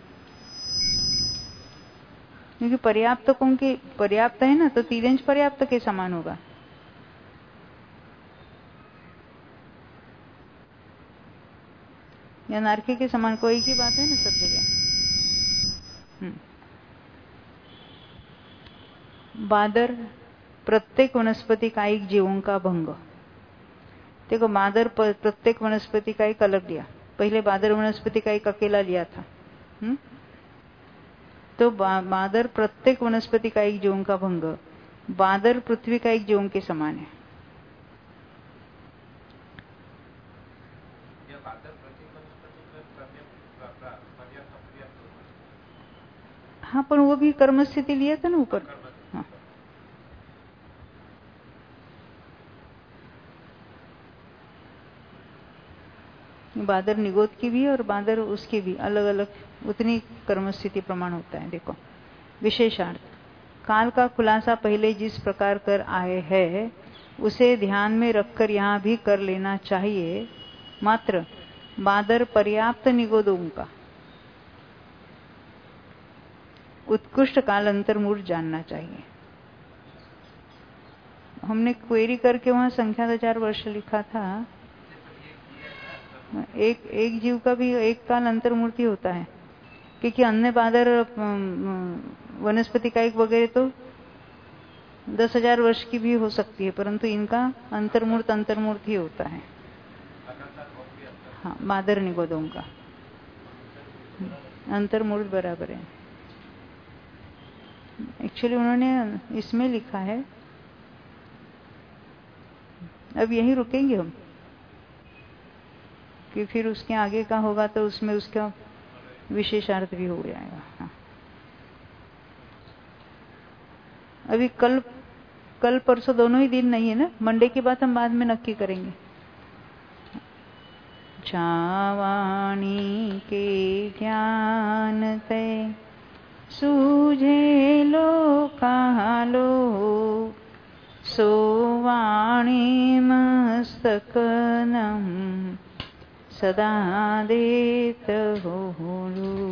क्योंकि पर्याप्तकों की पर्याप्त है ना, तो तिर्यंच पर्याप्त के समान होगा। या नारकी के समान, कोई की बात है ना सब जगह। बादर प्रत्येक वनस्पति का एक जीवों का भंग। देखो बादर प्रत्येक वनस्पति का एक अलग लिया, पहले बादर वनस्पति का एक अकेला लिया था। तो बादर प्रत्येक वनस्पति का एक जीवों का भंग, बादर पृथ्वी का एक जीवों के समान है। हाँ, पर वो भी कर्म स्थिति लिया था ना ऊपर। हाँ, बादर निगोद की भी और बादर उसकी भी अलग अलग उतनी कर्म स्थिति प्रमाण होता है। देखो विशेषार्थ, काल का खुलासा पहले जिस प्रकार कर आए हैं उसे ध्यान में रखकर यहाँ भी कर लेना चाहिए। मात्र बादर पर्याप्त निगोदों का उत्कृष्ट काल अंतर्मूर्त जानना चाहिए। हमने क्वेरी करके वहां संख्या 1000 वर्ष लिखा था। एक जीव का भी एक काल अंतर्मूर्ति होता है, क्योंकि अन्य बादर वनस्पति का एक वगैरह तो 10,000 वर्ष की भी हो सकती है, परंतु इनका अंतर्मूर्त ही होता है। हाँ, बादर निगोदों का अंतर्मूर्त बराबर है। एक्चुअली उन्होंने इसमें लिखा है, अब यहीं रुकेंगे हम, कि फिर उसके आगे का होगा तो उसमें उसका विशेषार्थ भी हो जाएगा। हाँ। अभी कल परसों दोनों ही दिन नहीं है ना, मंडे की बात हम बाद में नक्की करेंगे। छावाणी के ज्ञान ते सूझे लो कालो, सोवाणी मस्तकनम सदा देत होलू।